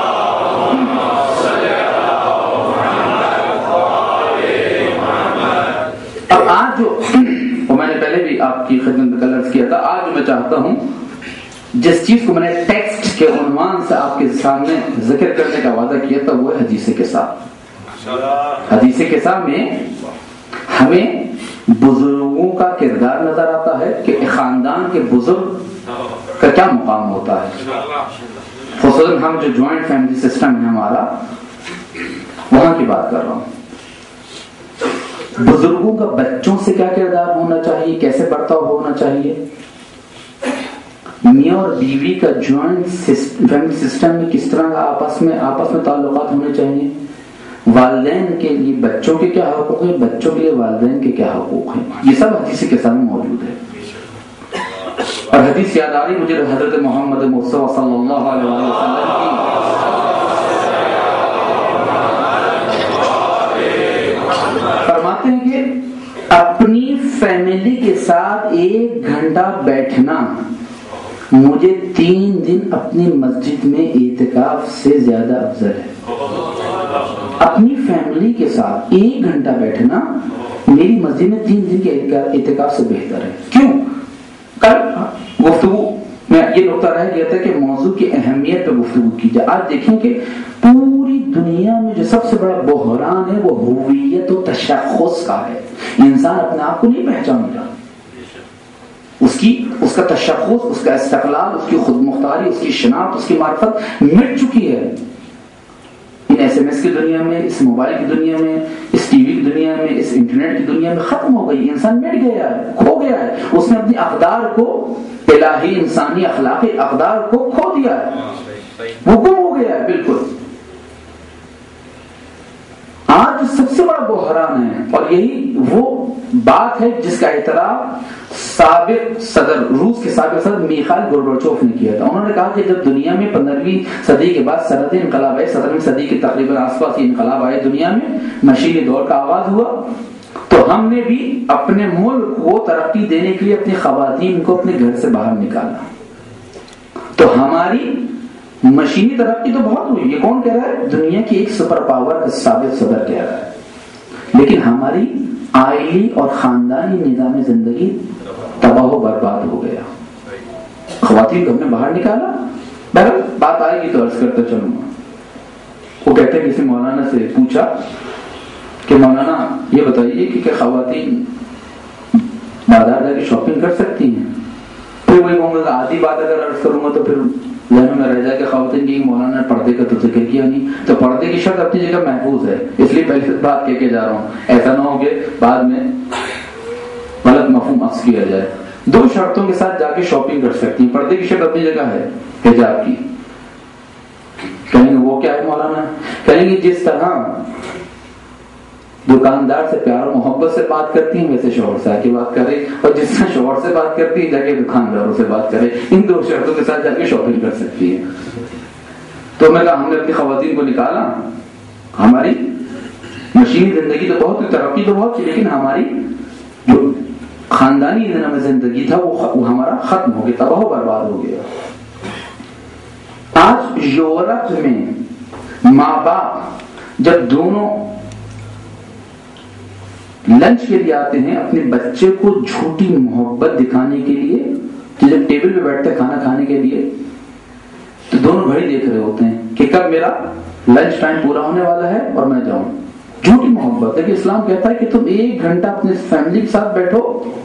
اب آج جو میں نے پہلے بھی آپ کی خدمت میں کل عرض کیا تھا، آج جو میں چاہتا ہوں جس چیز کو میں نے ٹیکسٹ کے عنوان سے آپ کے سامنے ذکر کرنے کا وعدہ کیا تھا وہ ہے حدیث قصہ. حدیث قصہ میں ہمیں بزرگوں کا کردار نظر آتا ہے کہ خاندان کے بزرگ کا کیا مقام ہوتا ہے. خصوصاً ہم جو جوائنٹ فیملی سسٹم ہے ہمارا، وہاں کی بات کر رہا ہوں. بزرگوں کا بچوں سے کیا کردار ہونا چاہیے، کیسے برتاؤ ہونا چاہیے. میاں اور بیوی کا جوائنٹ فیملی سسٹم میں کس طرح کا آپس میں آپس میں تعلقات ہونے چاہیے. والدین کے لیے بچوں کے کیا حقوق ہیں، بچوں کے لیے والدین کے کیا حقوق ہیں، یہ سب حدیث کے سامنے موجود ہے. اور حدیث یاد آ رہی مجھے حضرت محمد مصطفیٰ صلی اللہ علیہ وسلم کی فرماتے ہیں کہ اپنی فیملی کے ساتھ ایک گھنٹہ بیٹھنا مجھے تین دن اپنی مسجد میں اعتکاف سے زیادہ افضل ہے. اپنی فیملی کے ساتھ ایک گھنٹہ بیٹھنا میری مسجد میں تین دن کے اعتکاف سے بہتر ہے. کیوں؟ کل گفتگو میں یہ نقطہ رہ گیا تھا کہ موضوع کی اہمیت پہ گفتگو کی جائے. آج دیکھیں کہ پوری دنیا میں جو سب سے بڑا بحران ہے وہ ہویت و تشخص کا ہے. انسان اپنے آپ کو نہیں پہچانتا. اس کی اس کا تشخص، اس کا استقلال، اس کی خود مختاری، اس کی شناخت، اس کی معرفت مٹ چکی ہے. ان ایس ایم ایس کی دنیا میں، اس موبائل کی دنیا میں، اس ٹی وی کی دنیا میں، اس انٹرنیٹ کی دنیا میں ختم ہو گئی. انسان مٹ گیا ہے، کھو گیا ہے. اس نے اپنی اقدار کو، الہی انسانی اخلاقی اقدار کو کھو دیا ہے، وہ گم ہو گیا ہے بالکل. آج سب سے بڑا بحران ہے اور یہی وہ بات ہے جس کا اعتراف سابق صدر روس کے سابق صدر میخائل گورباچوف نے کیا تھا. انہوں نے کہا کہ جب دنیا میں پندرہویں صدی کے بعد صنعتی انقلاب آئے، سترہویں صدی کے تقریباً آس پاس یہ انقلاب آئے دنیا میں، مشینی دور کا آغاز ہوا، تو ہم نے بھی اپنے ملک کو ترقی دینے کے لیے اپنی خواتین کو اپنے گھر سے باہر نکالا. تو ہماری مشینی ترقی تو بہت ہوئی، یہ کون کہہ رہا ہے؟ دنیا کی ایک سپر پاور کا سابق صدر کہہ رہا ہے. لیکن ہماری عائلی اور خاندانی نظام زندگی تباہ و برباد ہو گیا. خواتین کو ہم نے باہر نکالا. بہرحال بات آئے گی تو عرض کرتا چلوں گا. وہ کہتے ہیں کسی مولانا سے پوچھا کہ مولانا یہ بتائیے کہ کیا خواتین بازار جا کے شاپنگ کر سکتی ہیں؟ پھر وہی کہوں گا آدھی بات اگر عرض کروں گا تو پھر ذہن میں رہ جائے کہ خواتین کی مولانا نے پردے کا تو ذکر کیا نہیں. تو پردے کی شرط اپنی جگہ محفوظ ہے، اس لیے پہلے بات کہہ کے جا رہا ہوں. ایسا نہ ہو کہ بعد میں غلط مفہوم اخذ کیا جائے. دو شرطوں کے ساتھ جا کے شاپنگ کر سکتی ہیں. پردے کی شرط اپنی جگہ ہے، حجاب کی. کہیں گے وہ کیا ہے مولانا؟ کہیں گے جس طرح دکاندار سے پیار و محبت سے بات کرتی ہیں ویسے شوہر سے آ کے بات کرے، اور جس طرح شوہر سے بات کرتی ہے جا کے دکانداروں سے بات کرے. ان دو شرطوں کے ساتھ جا کے شاپنگ کر سکتی ہے. تو میں کہا ہم نے اپنی خواتین کو نکالا. ہماری مشینی زندگی تو بہت، ترقی تو بہت تھی، لیکن ہماری جو خاندانی نظام زندگی تھا وہ ہمارا ختم ہو گیا، تباہ و برباد ہو گیا. آج یورپ میں ماں باپ جب دونوں لنچ کے لیے آتے ہیں اپنے بچے کو جھوٹی محبت دکھانے کے لیے، تو جب ٹیبل پہ بیٹھتے ہیں کھانا کھانے کے لیے تو دونوں گھڑی دیکھ رہے ہوتے ہیں کہ کب میرا لنچ ٹائم پورا ہونے والا ہے اور میں جاؤں. جھوٹی محبت ہے کہ اسلام کہتا ہے کہ تم ایک گھنٹہ اپنے فیملی کے ساتھ بیٹھو،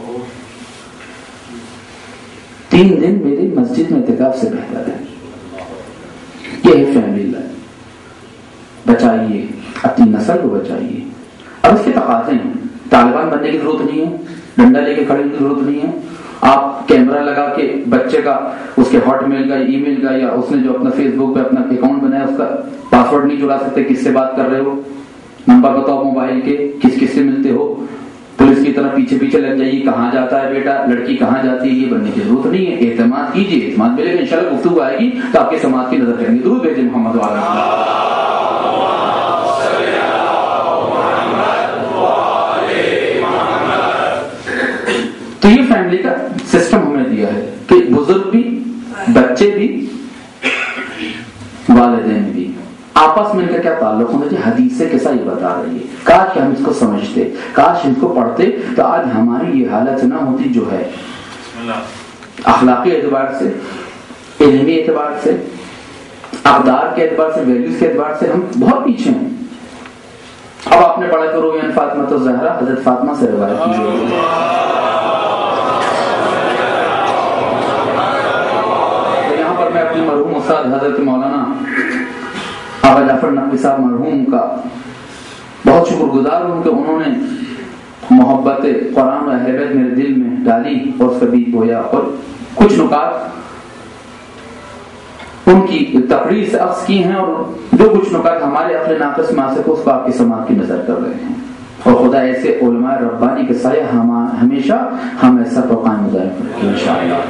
تین دن میری مسجد میں اعتکاف سے بہتر ہے. یہ ہے فیملی لائف. بچائیے اپنی نسل کو بچائیے. اب اس کے تقاضے ہیں. طالبان بننے کی ضرورت نہیں ہے، ڈنڈا لے کے کھڑے کی ضرورت نہیں ہے. آپ کیمرہ لگا کے بچے کا، اس کے ہاٹ میل کا، ای میل کا، یا اس نے جو اپنا فیس بک پہ اپنا اکاؤنٹ بنایا اس کا پاسورڈ نہیں چلا سکتے. کس سے بات کر رہے ہو، نمبر بتاؤ موبائل کے، کس کس سے ملتے ہو. پولیس کی طرح پیچھے پیچھے لگ جائیے، کہاں جاتا ہے بیٹا، لڑکی کہاں جاتی ہے. یہ بننے کی ضرورت نہیں ہے. اعتماد کیجیے، اعتماد ملے گا انشاءاللہ. گفتگو آئے گی تو آپ کے سماعت کی نظر کریں گے. درود بھیجیں محمد والا. تو یہ فیملی کا سسٹم ہمیں دیا ہے کہ بزرگ بھی، بچے بھی، والدین بھی آپس میں ان کا کیا تعلق ہونا چاہیے. حدیثیں کیسا یہ بتا رہی ہے. کاش کہ ہم اس کو سمجھتے، کاش اس کو پڑھتے تو آج ہماری یہ حالت نہ ہوتی جو ہے. اخلاقی اعتبار سے، علمی اعتبار سے، اقدار کے اعتبار سے، ویلیوز کے اعتبار سے ہم بہت پیچھے ہیں. اب آپ نے پڑھا کرو یعنی فاطمہ الزہرا، حضرت فاطمہ سے روایت کی گئی ہے. تو یہاں پر میں اپنے مرحوم استاد حضرت مولانا آغا جعفر نقوی صاحب مرحوم کا بہت شکر گزار ہوں کہ انہوں نے محبت قرآن و اہل بیت میرے دل میں ڈالی اور اس کا بیج بویا، اور کچھ نکات ان کی تقریر سے اخذ کی ہیں، اور جو کچھ نکات ہمارے عقل ناقص میں آ سکے اس کو آپ کی سماعت کی نظر کر رہے ہیں. اور خدا ایسے علماء ربانی کے سایہ ہمیشہ ہم ایسا تو قائم دائم رکھیں انشاءاللہ.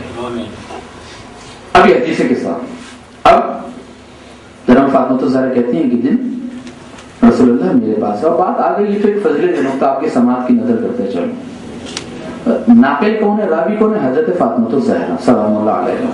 اب یہ حدیث کے ساتھ اب جناب فاطمہ الزہرا کہتی ہیں کہ دن رسول اللہ میرے پاس ہے، اور بات آ گئی پھر فضل دنوں کا آپ کے سماعت کی نظر کرتے چلو. ناقل کون ہے، راوی کون ہے؟ حضرت فاطمہ الزہرا سلام اللہ علیہ.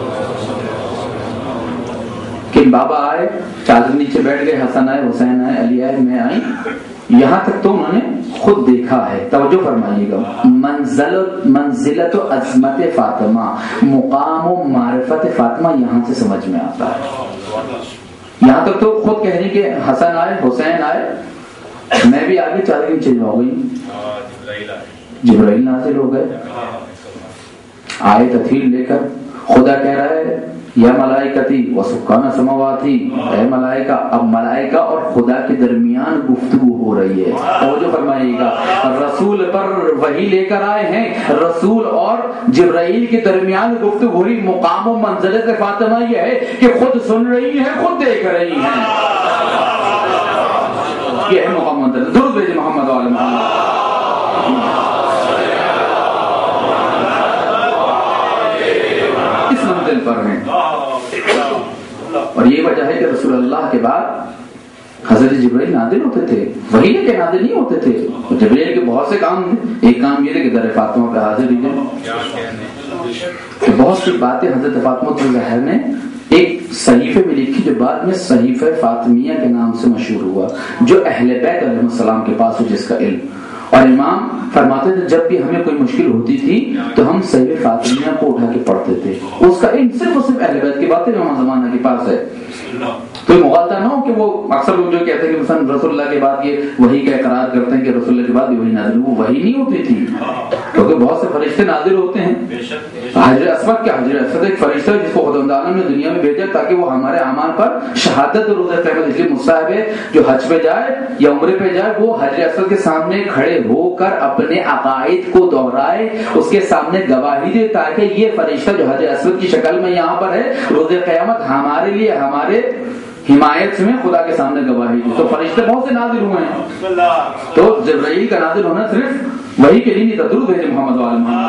کہ بابا آئے، چادر نیچے بیٹھ گئے، حسن آئے، حسین آئے، علی آئے، میں آئی، یہاں تک تو انہوں نے خود دیکھا ہے. توجہ فرمائیے گا. منزلت منزلت و عظمت فاطمہ، مقام و معرفت فاطمہ یہاں سے سمجھ میں آتا ہے. یہاں تک تو خود کہہ رہی کہ حسن آئے، حسین آئے، میں بھی آگے چادر نیچے ہو گئی. جبرائیل نازل ہو گئے، آئے تطہیر لے کر. خدا کہہ رہا ہے یا ملائکتی و سکانہ سماواتی، اے ملائکہ. اب ملائکہ اور خدا کے درمیان گفتگو ہو رہی ہے. توجہ فرمائیے گا. رسول پر وحی لے کر آئے ہیں، رسول اور جبرائیل کے درمیان گفتگو ہو رہی. مقام و منزلت فاطمہ یہ ہے کہ خود سن رہی ہیں، خود دیکھ رہی ہیں. یہ ہے مقام و منزلت. درود بھیجے محمد و آل محمد. اس منزل پر ہیں. اور یہ وجہ ہے کہ رسول اللہ کے بعد حضرت جبرائیل نازل ہوتے تھے، وہی لے کے نازل نہیں ہوتے تھے. جبرائیل کے بہت سے کام تھے. ایک کام یہ تھے کہ در فاطمہ پہ حاضر ہی تھے. بہت سی باتیں حضرت فاطمہ الزہرا نے ایک صحیفے میں لکھی جو بعد میں صحیفہ فاطمیہ کے نام سے مشہور ہوا، جو اہل بیت علیہ السلام کے پاس ہو جس کا علم. اور امام فرماتے تھے جب بھی ہمیں کوئی مشکل ہوتی تھی تو ہم صحیفہ فاطمیہ کو اٹھا کے پڑھتے تھے. اس کا علم صرف اور صرف اہل بیت کی باتیں امام زمانہ کے پاس ہے. کوئی مغالطہ نہ ہو کہ وہ اکثر لوگ جو کہتے ہیں کہ مثلا رسول اللہ کے بعد یہ وحی کا اقرار کرتے ہیں کہ رسول اللہ کے بعد یہ وحی نازل، وہ وحی نہیں ہوتی تھی، کیونکہ بہت سے فرشتے نازل ہوتے ہیں. حجر اسود کیا، حجر اسود ایک فرشتہ ہے جس کو خدا تعالیٰ نے دنیا میں بھیجا تاکہ وہ ہمارے اعمال پر شہادت اور روز قیامت. اس لیے مصاحب ہے جو حج پہ جائے یا عمرے پہ جائے وہ حجر اسود کے سامنے کھڑے ہو کر اپنے عقائد کو دہرائے، اس کے سامنے گواہی دے تاکہ یہ فرشتہ جو حجر اسود کی شکل میں یہاں پر ہے روز قیامت ہمارے لیے ہمارے حمایت میں خدا کے سامنے گواہی دی. تو فرشتے بہت سے نازل ہوئے ہیں. تو جبرائیل کا نازل ہونا صرف وہی کے لیے نہیں تھا. درود بھیجے محمد و آل محمد.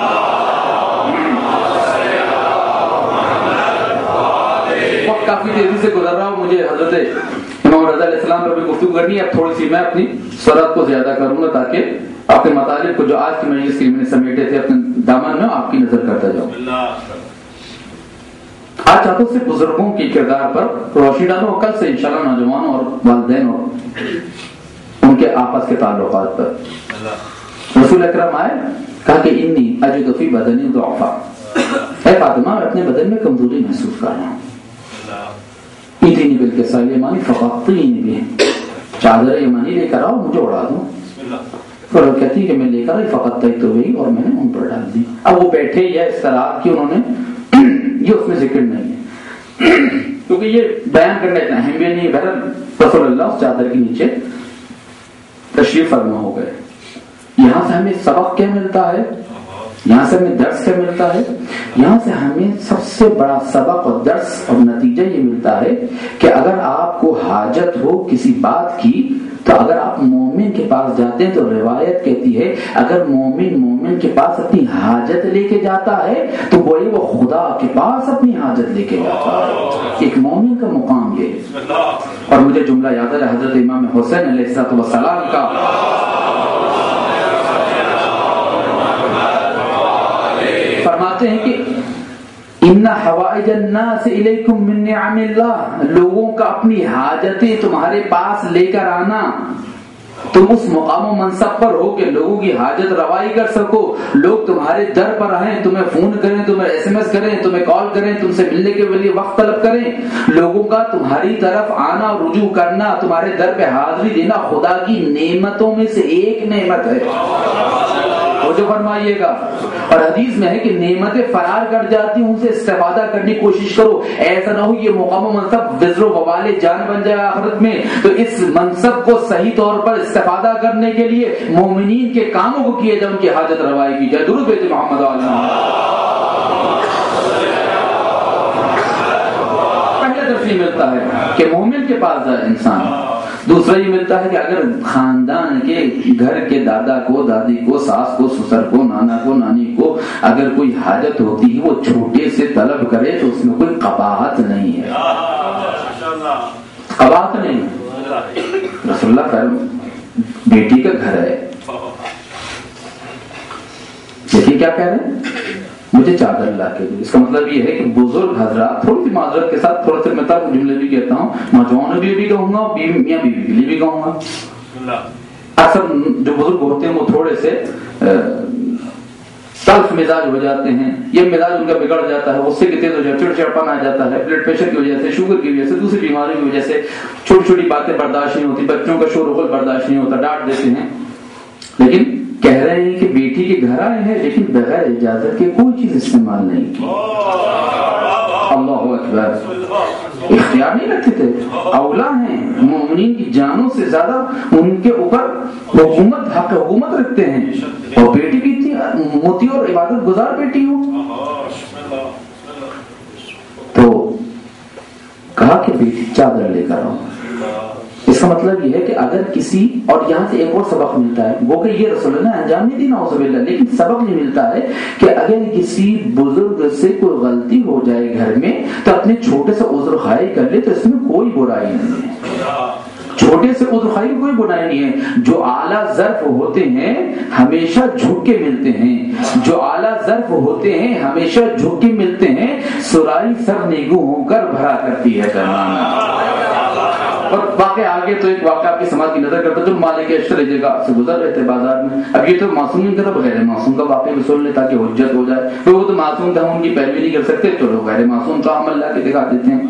وقت کافی تیزی سے گزر رہا ہوں، مجھے حضرت امام رضا علیہ السلام پر بھی گفتگو کرنی ہے. اب تھوڑی سی میں اپنی سرحد کو زیادہ کروں گا تاکہ آپ کے مطالب کو جو آج کی مجلس کے میں نے سمیٹے تھے اپنے دامن میں آپ کی نظر کرتا جاؤں. آج چاہتا ہوں صرف بزرگوں کی کردار پر روشنی ڈالوں، کل سے انشاءاللہ نوجوانوں اور والدین اور ان کے آپس کے تعلقات پر. رسول اکرم آئے، کہا کہ انی اجد فی بدنی ضعفا، اے فاطمہ میں اپنے بدن میں کمزوری محسوس کر رہا ہوں. ایتینی بالکساء یمانی فغطینی بہ، چادر یمانی لے کر آؤ مجھے اڑا دو. پھر وہ کہتی ہے کہ میں لے کر آئی فغطیت بہ، اور میں نے ان پر ڈال دی. اب وہ بیٹھے یا استراحت کی انہوں نے، یہ اس میں ذکر نہیں ہے کیونکہ یہ بیان کرنا اتنا اہم بھی نہیں. بہرحال رسول اللہ اس چادر کے نیچے تشریف فرما ہو گئے. یہاں سے ہمیں سبق کیا ملتا ہے، یہاں سے ہمیں درس کیا ملتا ہے؟ یہاں سے ہمیں سب سے بڑا سبق اور درس اور نتیجہ یہ ملتا ہے کہ اگر آپ کو حاجت ہو کسی بات کی تو اگر آپ مومن کے پاس جاتے ہیں تو روایت کہتی ہے اگر مومن مومن کے پاس اپنی حاجت لے کے جاتا ہے تو وہی وہ خدا کے پاس اپنی حاجت لے کے جاتا ہے. ایک مومن کا مقام یہ ہے. اور مجھے جملہ یاد ہے حضرت امام حسین علیہ السلام کا فرماتے ہیں کہ ان حوائج الناس الیکم من نعم اللہ، لوگوں کا اپنی حاجتیں تمہارے پاس لے کر آنا، تم اس مقام و منصب پر ہو کہ لوگوں کی حاجت روائی کر سکو، لوگ تمہارے در پر آئیں، تمہیں فون کریں، تمہیں ایس ایم ایس کریں، تمہیں کال کریں، تم سے ملنے کے لیے وقت طلب کریں، لوگوں کا تمہاری طرف آنا اور رجوع کرنا، تمہارے در پہ حاضری دینا خدا کی نعمتوں میں سے ایک نعمت ہے، وہ جو فرمائیے گا۔ اور حدیث میں ہے کہ نعمتیں فرار کر جاتی ہیں، ان سے استفادہ کرنے کی کوشش کرو، ایسا نہ ہو یہ مقام و منصب وزر و وبال جان بن جائے آخرت میں۔ تو اس منصب کو صحیح طور پر استفادہ کرنے کے لیے مومنین کے کاموں کو کیے جائے، ان کی حاجت روائی کی جائے۔ درود بھیجے محمد علیہ۔ پہلا درس یہ ملتا ہے کہ مومن کے پاس جائے انسان۔ دوسرا یہ ملتا ہے کہ اگر خاندان کے گھر کے دادا کو، دادی کو، ساس کو، سسر کو، نانا کو، نانی کو اگر کوئی حاجت ہوتی ہے وہ چھوٹے سے طلب کرے تو اس میں کوئی قباحت نہیں ہے، قباحت نہیں۔ رسول اللہ کا بیٹی کا گھر ہے، دیکھیے کیا کہہ رہے ہیں، مجھے چادر لا کے دو۔ اس کا مطلب یہ ہے کہ بزرگ حضرات، تھوڑی سی معذرت کے ساتھ تھوڑا سا میں تب جملے بھی کہتا ہوں، نوجوانوں بھی بھی کہوں گا، بیوی میاں بیوی کے لیے بھی کہوں گا۔ اکثر جو بزرگ ہوتے ہیں وہ تھوڑے سے تلخ مزاج ہو جاتے ہیں، یہ مزاج ان کا بگڑ جاتا ہے، غصے کے تیز ہو جاتا ہے، چڑچڑپن آ جاتا ہے، بلڈ پریشر کی وجہ سے، شوگر کی وجہ سے، دوسری بیماریوں کی وجہ سے چھوٹی چھوٹی باتیں برداشت نہیں ہوتی، بچوں کا شور و غل برداشت نہیں ہوتا، ڈانٹ دیتے ہیں۔ لیکن کہہ رہے ہیں کہ بیٹی کے گھر آئے ہیں لیکن بغیر اجازت کے کوئی چیز استعمال نہیں کی۔ اللہ اکبر، اختیار نہیں رکھتے تھے، اولا ہیں، مومنین کی جانوں سے زیادہ ان کے اوپر حکومت، حق حکومت رکھتے ہیں، اور بیٹی بھی اتنی موتی اور عبادت گزار بیٹی ہو تو کہا کہ بیٹی چادر لے کر آؤ۔ اس کا مطلب یہ ہے کہ اگر کسی، اور یہاں سے ایک اور سبق ملتا ہے، وہ کہ یہ رسول اللہ نے انجام نہیں دی نعوذ باللہ، لیکن سبق یہ ملتا ہے کہ اگر کسی بزرگ سے کوئی غلطی ہو جائے گھر میں تو اپنے چھوٹے سے عذر خواہی کر لے تو اس میں کوئی برائی نہیں ہے، چھوٹے سے عذر خواہی کوئی برائی نہیں ہے۔ جو اعلیٰ ظرف ہوتے ہیں ہمیشہ جھک کے ملتے ہیں، جو اعلیٰ ظرف ہوتے ہیں ہمیشہ جھک کے ملتے ہیں، سرائی سر نیگو ہو کر بھرا کرتی ہے کرنا۔ اور واقع آگے تو ایک واقعہ آپ کی سماعت کی نظر کرتا، جو مالک اشتر جگہ سے گزر رہے تھے بازار میں، اب یہ تو معصوم کی طرف غیر معصوم کا واقعہ بھی سن لے تاکہ حجت ہو جائے، تو وہ تو معصوم تھا، ان کی پیروی نہیں کر سکتے، چلو غیر معصوم تو ہم اللہ کے دکھا دیتے ہیں۔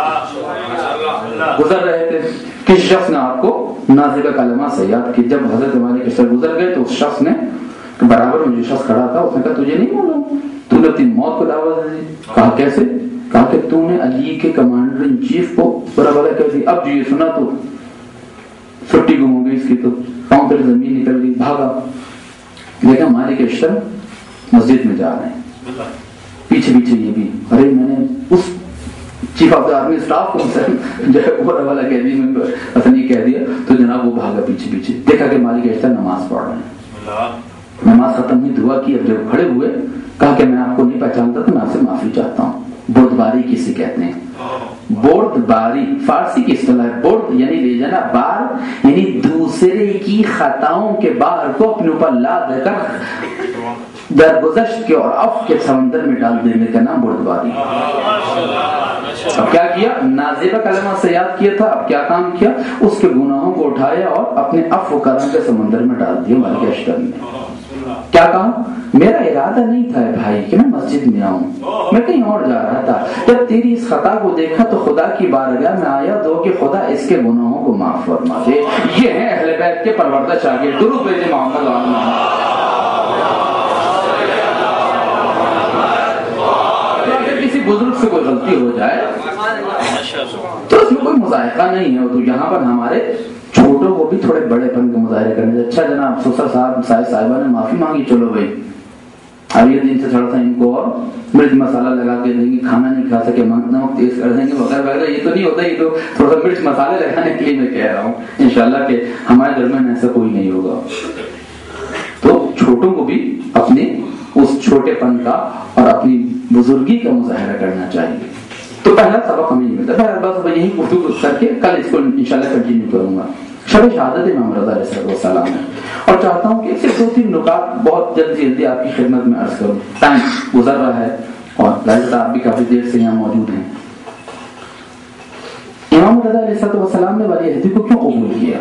گزر رہے تھے، کس شخص نے آپ کو نازکہ کلمہ سے یاد کی، جب حضرت مالک اشتر گزر گئے تو اس شخص نے برابر میں جو شخص کھڑا تھا اس نے کہا تجھے نہیں معلوم تو نے اپنی موت کو دعوت دی؟ کہا کیسے؟ کہا کہ تو نے علی کے کمانڈر ان چیف کو برا بلا کہہ دی۔ اب جو یہ سنا تو چھٹی گم ہو گئی اس کی، تو پاؤں پر زمین نکل گئی، بھاگا، دیکھا مالک اشتر مسجد میں جا رہے ہیں، پیچھے پیچھے یہ بھی، ارے میں نے اس chief of the army staff کو جو ہے برا بلا کہہ دی، میں اصل یہ کہہ دیا، تو جناب وہ بھاگا پیچھے پیچھے، دیکھا کہ مالک اشتر نماز پڑھ رہے ہیں، نماز ختم ہوئی، دعا کی، اب جب کھڑے ہوئے کہا کہ میں آپ کو نہیں پہچانتا تو میں آپ سے معافی چاہتا ہوں۔ بردباری کسی کہتے ہیں، بردباری فارسی کی اصطلاح ہے، برد یعنی لے جانا، بار یعنی دوسرے کی خطاؤں کے بار کو اپنے اوپر لاد کر درگزشت کے اور عفو کے سمندر میں ڈال دینے کا نام بردباری۔ اب کیا کیا؟ نازیبہ کلمہ سے یاد کیا تھا، اب کیا کام کیا؟ اس کے گناہوں کو اٹھایا اور اپنے عفو کرم کے سمندر میں ڈال دیا۔ مالک اشتر نے کیا کہا؟ میرا ارادہ نہیں تھا بھائی کہ میں مسجد میں آؤں، میں کہیں اور جا رہا تھا، جب تیری اس خطا کو دیکھا تو خدا کی بارگاہ میں آیا دو کہ خدا اس کے گناہوں کو معاف فرما دے۔ یہ ہیں اہل بیت کے پروردہ شاگرد، درود بھیجے محمد علیہ۔ اگر کسی بزرگ سے کوئی غلطی ہو جائے تو اس میں کوئی مذائقہ نہیں ہے، تو یہاں پر ہمارے چھوٹوں کو بھی تھوڑے بڑے پن کے مظاہرے کرنے سے، اچھا جناب سسر صاحب صاحب صاحبہ نے معافی مانگی، چلو بھائی اب یہ دن سے تھوڑا سا ان کو اور مرچ مسالہ لگا کے دیں گے، کھانا نہیں کھا سکے نمک تیز کر دیں گے وغیرہ وغیرہ، یہ تو نہیں ہوتا، یہ تو تھوڑا سا مرچ مسالے لگانے کے لیے میں کہہ رہا ہوں، انشاءاللہ کہ ہمارے درمیان ایسا کوئی نہیں ہوگا۔ تو چھوٹوں کو بھی اپنے اس چھوٹے پن کا اور اپنی بزرگی کا مظاہرہ کرنا چاہیے۔ تو پہلا سبق ہمیں یہ ملتا ہے، بس یہی گفتگو کر کے کل اس کو انشاءاللہ کنٹینیو کروں گا۔ شب شہادت امام رضا علیہ السلام ہے، اور چاہتا ہوں کہ صرف دو تین نکات بہت جلدی جلدی آپ کی خدمت میں عرض کروں، ٹائم گزر رہا ہے اور ظاہر آپ بھی کافی دیر سے یہاں موجود ہیں۔ امام رضا علیہ السلام نے ولی عہدی کو کیوں قبول کیا؟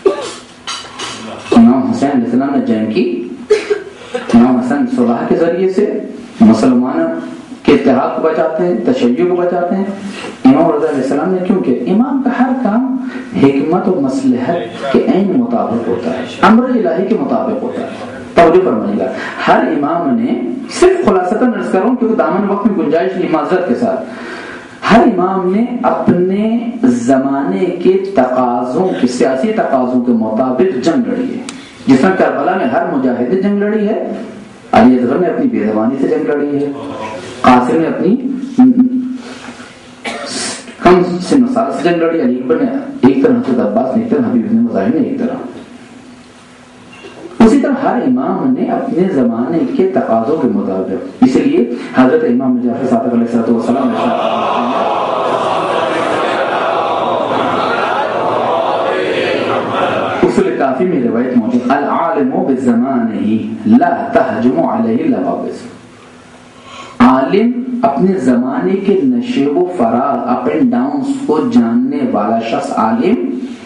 امام حسین علیہ السلام نے جنگ کی، امام حسین صلح کے ذریعے سے مسلمانوں کے اتحاد کو بچاتے ہیں، تشیع کو بچاتے ہیں۔ امام رضا علیہ السلام نے کیوں کہ امام کا ہر کام حکمت و مصلحت کے عین مطابق ہوتا ہے، امر الہی کے مطابق ہوتا ہے۔ توجہ فرمائیے گا، ہر امام نے صرف خلاصتاً عرض کروں کیونکہ دامن وقت میں گنجائش نہیں، معذرت کے ساتھ، ہر امام نے اپنے زمانے کے تقاضوں کے سیاسی تقاضوں کے مطابق جنگ لڑی ہے۔ جس طرح کربلا میں ہر مجاہد نے جنگ لڑی ہے، علی اصغر نے اپنی بے زبانی سے جنگ لڑی ہے، قاسم نے اپنی کم سن و سال سے جنگ لڑی، علی اکبر نے ایک طرح حضرت عباس نے ایک طرح، حبیب بن مظاہر نے ایک طرح۔ اسی طرح ہر امام نے اپنے زمانے کے تقاضوں کے مطابق، اس لیے حضرت امام جعفر صادق علیہ السلام اصول کافی میں روایت موجود، العالم بالزمانہ لا تہجم علیہ اللوابس، عالم اپنے زمانے کے نشیب و فراز اپ اینڈ ڈاؤنز کو جاننے والا شخص عالم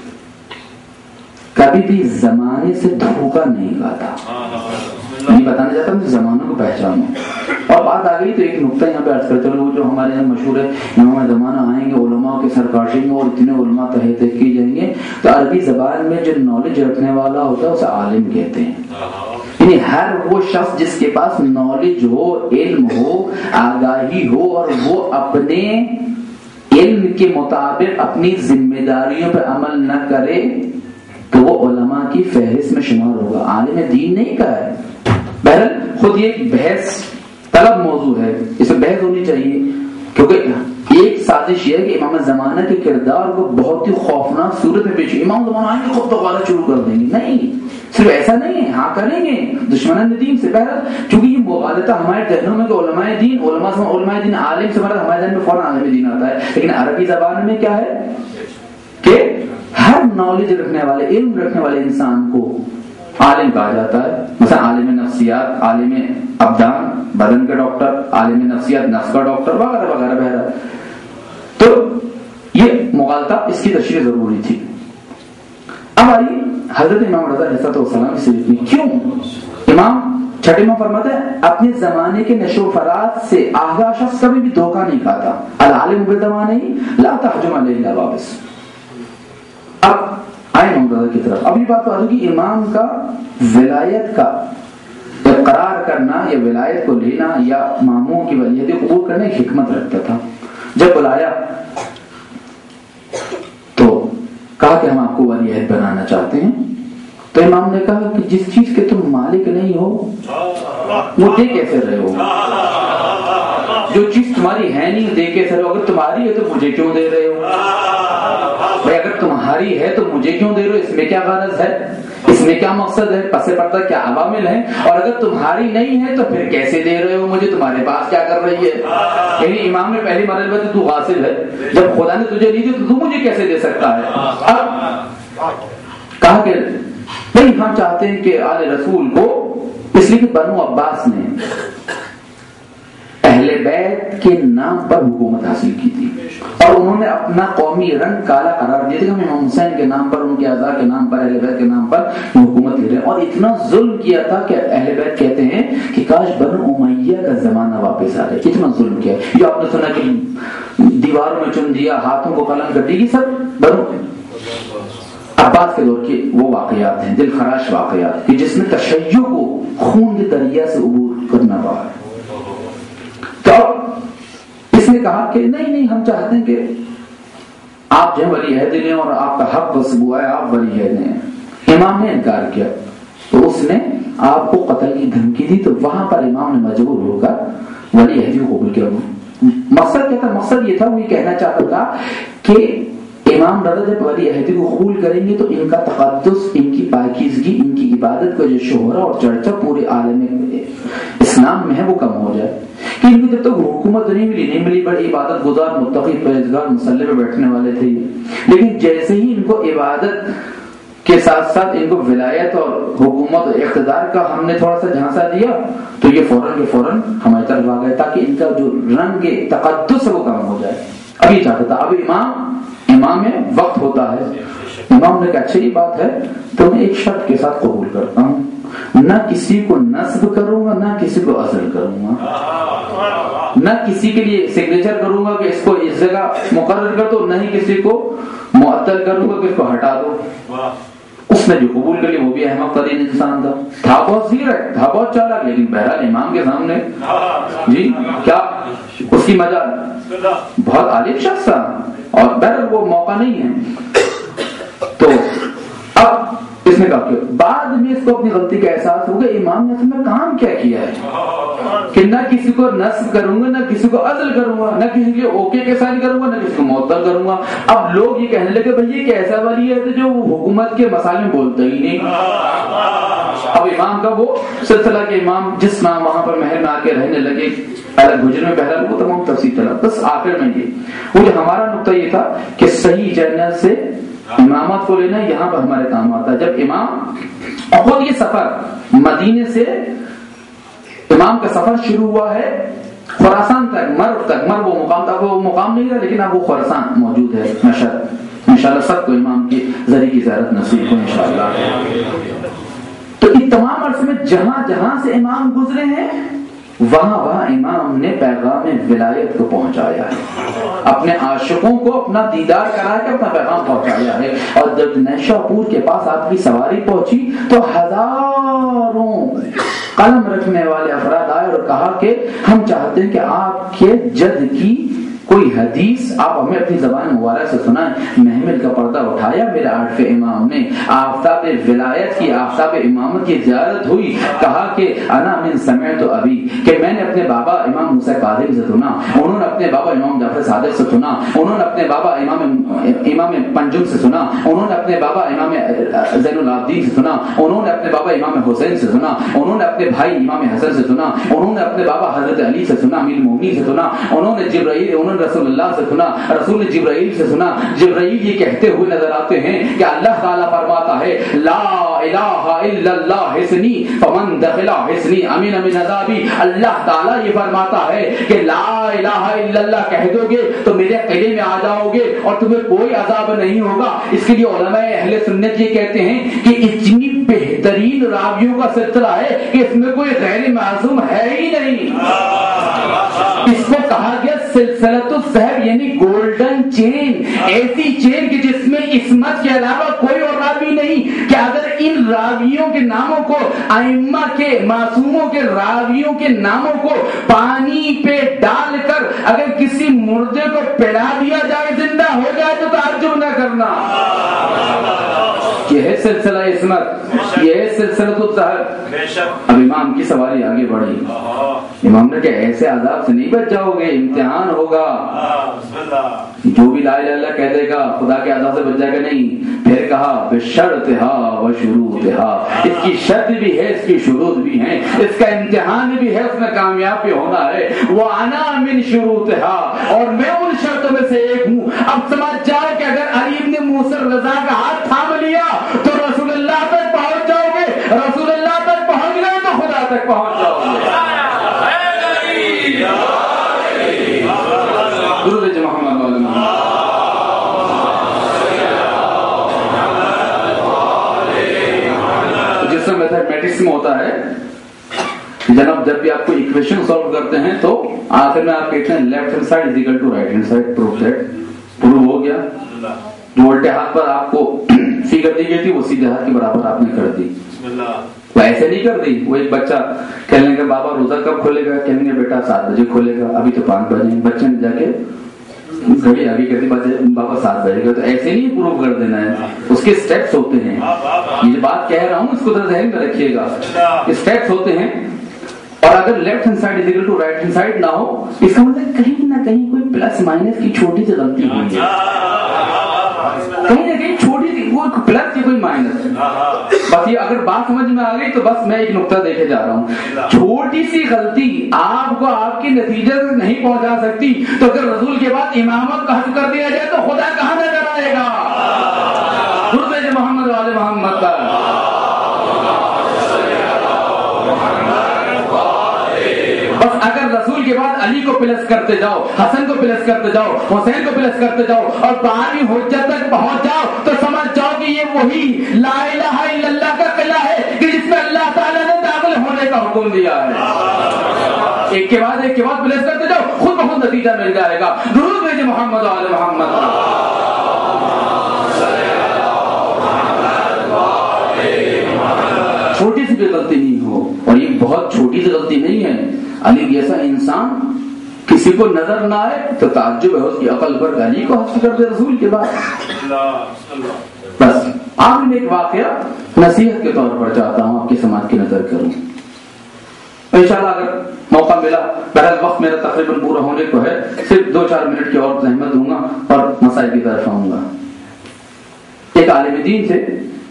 کبھی بھی زمانے سے دھوکہ نہیں کھاتا۔ میں بتانا چاہتا ہوں کہ زمانوں کو پہچانو، اور بات آ گئی تو ایک نقطہ یہاں پہ عرض کرتے ہیں، وہ جو ہمارے یہاں مشہور ہے، امام زمانہ آئیں گے علماء کے سرکاشی میں اور اتنے علماء تحقیق کی جائیں گے، تو عربی زبان میں جو نالج رکھنے والا ہوتا ہے اسے عالم کہتے ہیں۔ یعنی ہر وہ شخص جس کے پاس نالج ہو، علم ہو، آگاہی ہو، اور وہ اپنے علم کے مطابق اپنی ذمہ داریوں پہ عمل نہ کرے تو وہ علماء کی فہرست میں شمار ہوگا، عالم دین نہیں کہا ہے۔ بہرحال خود یہ بحث طلب موضوع ہے، اس میں بحث ہونی چاہیے، کیونکہ ایک سازش یہ ہے کہ امام زمانہ کے کردار کو بہت ہی خوفناک صورت میں پیش، امام زمانہ آئیں گے خود تغالہ شروع کر دیں گے، نہیں، صرف ایسا نہیں ہے، ہاں کریں گے دشمنان دین سے۔ بہرحال چونکہ یہ مغالطہ ہمارے ذہنوں میں کہ علماء دین علماء سے علماء دین عالم سے مراد ہمارے ذہن میں فوراً عالم دین آتا ہے، لیکن عربی زبان میں کیا ہے کہ ہر نالج رکھنے والے، علم رکھنے والے انسان کو عالم کہا جاتا ہے۔ مثلا عالم نفسیات، عالم ابدان بدن کے ڈاکٹر، عالم نفسیات نفس کا ڈاکٹر، وغیرہ وغیرہ بہرحال۔ تو یہ مغالطہ اس کی تشریح ضروری تھی۔ اب آئیے حضرت امام رضا علیہ السلام سے کیوں امام چھٹے میں فرماتا ہے اپنے زمانے کے نشو و فراز سے آگاہ شخص کبھی بھی دھوکہ نہیں کھاتا، العالم بالزمانہ لا تہجم علیہ اللوابس۔ اب آئے امام رضا کی طرف، اب یہ بات تو کہ امام کا ولایت کا اقرار کرنا یا ولایت کو لینا یا ماموں کی ولیت قبول کرنے کی حکمت رکھتا تھا۔ جب بلایا تو کہا کہ ہم آپ کو ولیت بنانا چاہتے ہیں، تو امام نے کہا کہ جس چیز کے تم مالک نہیں ہو وہ دے کیسے رہے ہو؟ جو چیز تمہاری ہے نہیں دے کیسے رہے ہو؟ اگر تمہاری ہے تو مجھے کیوں دے رہے ہو؟ بھائی اگر تمہاری ہے تو مجھے کیوں دے رہے ہو؟ اس میں کیا غرض ہے؟ اس میں کیا مقصد ہے؟ پس پردہ کیا عوامل ہیں؟ اور اگر تمہاری نہیں ہے تو پھر کیسے دے رہے ہو مجھے؟ تمہارے پاس کیا کر رہی ہے؟ یعنی امام نے پہلی مرتبہ تو تو غاصب ہے، جب خدا نے تجھے دی تھی تو تو مجھے کیسے دے سکتا ہے؟ اب کہا کہ نہیں، ہم چاہتے ہیں کہ آل رسول کو، اس لیے کہ بنو عباس نے اہل بیت کے نام پر حکومت حاصل کی تھی اور انہوں نے اپنا قومی رنگ کالا قرار دیا تھا کہ ہم امام حسین کے نام پر، ان کے اعضاء کے نام پر، اہل بیت کے نام پر حکومت لے رہے ہیں، اور اتنا ظلم کیا تھا کہ اہل بیت کہتے ہیں کہ کاش بنو امیہ کا زمانہ واپس آ جائے، اتنا ظلم کیا۔ جو آپ نے سنا کہ دیواروں میں چن دیا، ہاتھوں کو قلم کر دی، یہ سب بنو عباس کے دور کے وہ واقعات ہیں، دل خراش واقعات، کہ جس میں تشیع کو خون کے دریا سے عبور کرنا پڑا۔ تو اس نے کہا کہ نہیں نہیں، ہم چاہتے ہیں کہ آپ جو ولی عہد لیں اور آپ کا حق وصبوا ہے، آپ ولی عہد ہیں۔ امام نے انکار کیا تو اس نے آپ کو قتل کی دھمکی دی، تو وہاں پر امام نے مجبور ہو کر ولی عہدی کو قبول کیا۔ مقصد کیا تھا؟ مقصد یہ تھا، وہ یہ کہنا چاہتا تھا کہ امام رضا جب ولی عہدی کو قبول کریں گے تو ان کا تقدس، ان کی پاکیزگی، ان کی عبادت کا جو شہرہ اور چرچا پورے عالم اسلام میں ہے وہ کم ہو جائے، کہ ان کو جب تک حکومت نہیں ملی نہیں ملی بڑی عبادت گزار، متقی، پرہیزگار، مصلی پہ بیٹھنے والے تھے، لیکن جیسے ہی ان کو عبادت کے ساتھ ساتھ ان کو ولایت اور حکومت اور اقتدار کا ہم نے تھوڑا سا جھانسا دیا تو یہ فوراً کے فوراً ہماری طرف آ گئے تاکہ ان کا جو رنگ تقدس ہے وہ کم ہو جائے. ابھی چاہتا تھا اب امام امام میں وقت ہوتا ہے. امام نے کہا اچھا یہ بات ہے تو میں ایک شرط کے ساتھ قبول کرتا ہوں, نہ کسی کو نصب کروں گا نہ کسی کو عزل کروں گا, نہ کسی کے لیے سگنیچر کروں گا کہ اس کو اس جگہ مقرر کر دو, نہ ہی کسی کو معطل کروں گا کہ اس کو ہٹا دو. اس نے جو قبول کر لیا وہ بھی احمق ترین انسان تھا, تھا بہت زیرک, تھا بہت چالاک, لیکن بہرحال امام کے سامنے جی کیا اس کی مجال, بہت عالم شخص تھا اور بہرحال وہ موقع نہیں ہے. تو اب اس نے کہا کہ بعد میں اس کو اپنی غلطی کا احساس ہوگا امام نے اس میں کام کیا کیا ہے کہ نہ کسی کو نصب کروں گا نہ کسی کو عزل کروں گا, نہ کسی کے اوکے کے سائن کروں گا نہ کسی کو معطل کروں گا. اب لوگ یہ کہنے لگے بھائی یہ ایسا والی ہے جو حکومت کے مسائل میں بولتا ہی نہیں. اب امام کا وہ سلسلہ کہ امام جس نام وہاں پر محل میں آ کے رہنے لگے الگ گجر میں بہرحال وہ تمام تفصیل چلا. بس آخر میں یہ وہ جو ہمارا نقطہ یہ تھا کہ صحیح جرنل سے امامت کو لینا یہاں پر ہمارے کام آتا ہے. جب امام خود یہ سفر مدینے سے امام کا سفر شروع ہوا ہے خراسان تک, مرو تک, مر وہ مقام تھا, وہ مقام نہیں رہا لیکن اب وہ خراسان موجود ہے. مشہد انشاءاللہ سب کو امام کی ذریعے کی زیارت نصیب ہو انشاءاللہ. تو اس تمام عرصے میں جہاں جہاں سے امام گزرے ہیں وہاں وہاں امام نے پیغام ولایت کو پہنچایا ہے, اپنے عاشقوں کو اپنا دیدار کرا کے اپنا پیغام پہنچایا ہے. اور جب نیشا پور کے پاس آپ کی سواری پہنچی تو ہزاروں قلم رکھنے والے افراد آئے اور کہا کہ ہم چاہتے ہیں کہ آپ کے جد کی کوئی حدیث آپ ہمیں اپنی زبان مبارک سے سنائیں. محمل کا پردہ اٹھایا, میرے آٹھ امام نے آفتاب ولایت کی, آفتاب امامت کی زیارت ہوئی. کہا کہ انا من سمعت ابی, کہ میں نے اپنے بابا امام موسیٰ کاظم سے سنا, انہوں نے اپنے بابا امام جعفر صادق سے سنا, انہوں نے اپنے بابا امام امام پنجم سے سنا, انہوں نے اپنے بابا امام زین العابدین سے سنا, انہوں نے اپنے بابا امام حسین سے سنا, انہوں نے اپنے بھائی امام حسن سے سنا, انہوں نے اپنے بابا حضرت علی سے سنا, امیر المومنین سے سنا, انہوں نے جبرائیل انہوں نے رسول اللہ سے سنا, رسول نے جبرائیل سے سنا. جبرائیل یہ کہتے ہوئے نظر آتے ہیں کہ اللہ تعالیٰ فرماتا ہے لا الہ الا اللہ حسنی فمن دخل حسنی امین من عذابی. اللہ تعالیٰ یہ فرماتا ہے کہ لا الہ الا اللہ کہہ دو گے تو میرے قلعے میں آ جاؤ گے اور تمہیں کوئی عذاب نہیں ہوگا. اس کے لیے علماء اہل سنت یہ کہتے ہیں کہ اتنی بہترین راویوں کا سلسلہ ہے کہ اس میں کوئی غیر معصوم ہے ہی نہیں. اس کو کہا گیا سلسلۃ الذہب یعنی گولڈن چین, ایسی چین کہ جس میں عصمت کے علاوہ کوئی اور راوی نہیں. کہ اگر ان راویوں کے ناموں کو ائمہ کے معصوموں کے راویوں کے ناموں کو پانی پہ ڈال کر اگر کسی مردے کو پلا دیا جائے زندہ ہو جائے تو تعجب نہ کرنا. یہ ہے سلسلہ عصمت, یہ ہے سلسلۃ الذہب. اب امام کی سواری آگے بڑھی. امام نے کہا ایسے عذاب سے نہیں بچ جاؤ گے, امتحان ہوگا. جو بھی لا الہ الا اللہ کہہ دے گا خدا کے عذاب سے بچ جائے گا نہیں. پھر کہا بشرطہا و شروطہا, اس کی شرط بھی ہے اس کی شروط بھی ہیں, اس کا امتحان بھی ہے, اس میں کامیاب بھی ہونا ہے. وانا من شروطہا, اور میں ان شرطوں میں سے ایک ہوں. اب سمجھ جاؤ کہ اگر علی بن موسیٰ رضا کا ہاتھ تھام لیا تو رسول اللہ تک پہنچ جاؤ گے, رسول اللہ تک پہنچ گئے تو خدا تک پہنچ جاؤ گے. درود محمد علیہ محمد. جس میں میتھمیٹکس میں ہوتا ہے جناب, جب بھی آپ کو ایکویشن سالو کرتے ہیں تو آخر میں آپ کہتے ہیں left hand side is equal to right hand side. Proof that, proof ہو گیا. جو الٹے ہاتھ پر آپ کو فگر دی گئی تھی وہ سیدھے ہاتھ کے برابر آپ نے کر دی. وہ ایسے نہیں کر دی. وہ ایک بچہ کہنے لگا بابا روزہ کب کھولے گا, کہنے گا بیٹا سات بجے کھولے گا, ابھی تو پانچ بجے. بچے نے جا کے گھڑی ابھی کہتی بابا سات بجے گا. تو ایسے نہیں پروو کر دینا ہے, اس کے اسٹیپس ہوتے ہیں. یہ بات کہہ رہا ہوں اس کو ذہن میں رکھیے گا, اسٹیپس ہوتے ہیں. اور اگر left hand side is equal to right hand side نہ ہو اس کا مطلب کہیں نہ کہیں کوئی پلس مائنس کی چھوٹی سی غلطی ہوئی ہے, کہیں نہ کہیں چھوٹی سی وہ پلس کی کوئی مائنس. بس یہ اگر بات سمجھ میں آ گئی تو بس میں ایک نقطہ دیکھے جا رہا ہوں. چھوٹی سی غلطی آپ کو آپ کے نتیجے سے نہیں پہنچا سکتی. تو اگر رسول کے بعد امامت کا حق کر دیا جائے تو خدا کہاں نظر آئے گا. درود محمد والے محمد. علی کو پلس کرتے جاؤ، حسن کو پلس کرتے جاؤ، حسین کو پلس کرتے جاؤ اور بارہویں حجت تک پہنچ جاؤ تو سمجھ جاؤ کہ یہ وہی لا الہ الا اللہ کا قلعہ ہے کہ جس میں اللہ تعالیٰ نے داخل ہونے کا حکم دیا ہے۔ ایک کے بعد ایک کے بعد پلس کرتے جاؤ، خود بخود نتیجہ مل جائے گا۔ درود بھیجے محمد و آل محمد۔ چھوٹی سی بھی غلطی نہیں ہو، اور یہ بہت چھوٹی سی غلطی نہیں ہے، علی جیسا انسان کسی کو نظر نہ آئے تو تعجب ہے اس کی عقل پر، علی کو حسد کر دے رسول کے بعد۔ بس آخر میں ایک واقعہ نصیحت کے طور پر چاہتا ہوں آپ کی سماعت کی نظر کروں، انشاءاللہ اگر موقع ملا۔ بہرحال وقت میرا تقریباً پورا ہونے کو ہے، صرف دو چار منٹ کی اور زحمت دوں گا اور مسائل کی طرف آؤں گا۔ ایک عالم دین تھے،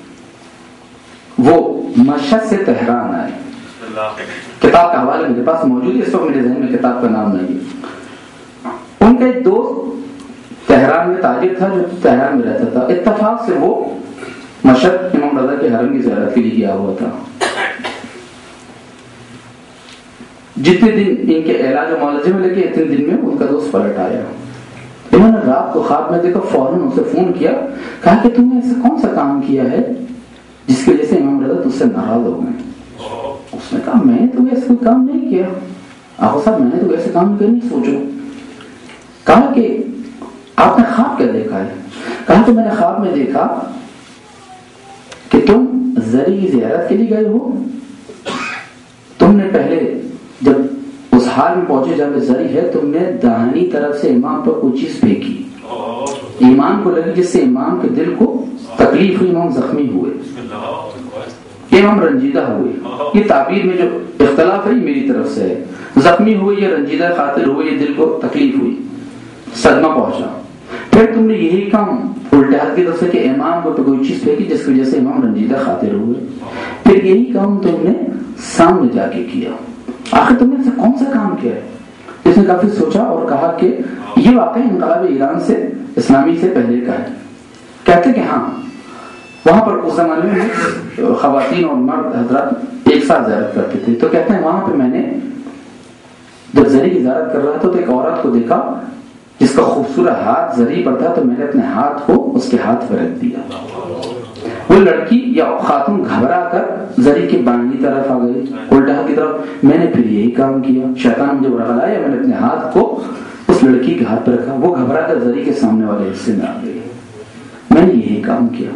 وہ مشہد سے تہران آئے، کتاب کا حوالہ میرے پاس موجود ہے، اس وقت میرے ذہن میں کتاب کا نام نہیں ہے۔ ان کا ایک دوست تہران میں تاجر تھا جو تہران میں رہتا تھا، اتفاق سے وہ مشہد امام رضا کے حرم کی زیارت کے لیے گیا ہوا تھا۔ جتنے دن ان کے علاج و معالجے میں لگے اتنے دن میں ان کا دوست پلٹ آیا۔ انہوں نے رات کو خواب میں دیکھا، فوراً اسے فون کیا، کہا کہ تم نے ایسا کون سا کام کیا ہے جس کی وجہ سے امام رضا تجھ سے ناراض ہو گئے؟ اس نے کہا میں نے تو ایسا کوئی کام نہیں کیا آقا صاحب، میں نے تو ایسے کام کیا نہیں، سوچو۔ کہا کہ آپ نے خواب کیا دیکھا ہے؟ کہا کہ میں نے خواب میں دیکھا کہ تم زری کی زیارت کے لیے گئے ہو، تم نے پہلے جب اس حال میں پہنچے جب زری ہے تم نے داہنی طرف سے امام پر کوئی چیز پھینکی، امام کو لگی جس سے امام کے دل کو تکلیف ہوئی، امام زخمی ہوئے، امام رنجیدہ ہوئے۔ یہ تعبیر میں جو اختلاف رہی میری طرف سے ہے، زخمی ہوئے یا رنجیدہ خاطر ہوئے، یہ دل کو تکلیف ہوئی، صدمہ پہنچا۔ پھر تم نے یہی کام الٹے ہاتھ کی طرف سے کہ امام کو کوئی چیز پھینکی جس کی وجہ سے امام رنجیدہ خاطر ہوئے، پھر یہی کام تم نے سامنے جا کے کیا، آخر تم نے ایسا کون سا کام کیا ہے؟ اس نے کافی سوچا اور کہا کہ یہ واقعہ انقلاب ایران سے اسلامی سے پہلے کا ہے۔ کہتے کہ ہاں وہاں پر اس زمانے میں خواتین اور مرد حضرات ایک ساتھ زیارت کرتے تھے، تو کہتے ہیں وہاں پہ میں نے جب زری کی زیارت کر رہا تھا تو ایک عورت کو دیکھا جس کا خوبصورت ہاتھ زری پر تھا، تو میں نے اپنے ہاتھ کو اس کے ہاتھ پر رکھ دیا۔ وہ لڑکی یا خاتون گھبرا کر زری کے بائیں طرف آ گئی، الٹا کی طرف۔ میں نے پھر یہی کام کیا، شیطان مجھے رغلایا، میں نے اپنے ہاتھ کو اس لڑکی کے ہاتھ پر رکھا، وہ گھبرا کر زری کے سامنے والے حصے میں آ گئی، میں نے یہی کام کیا۔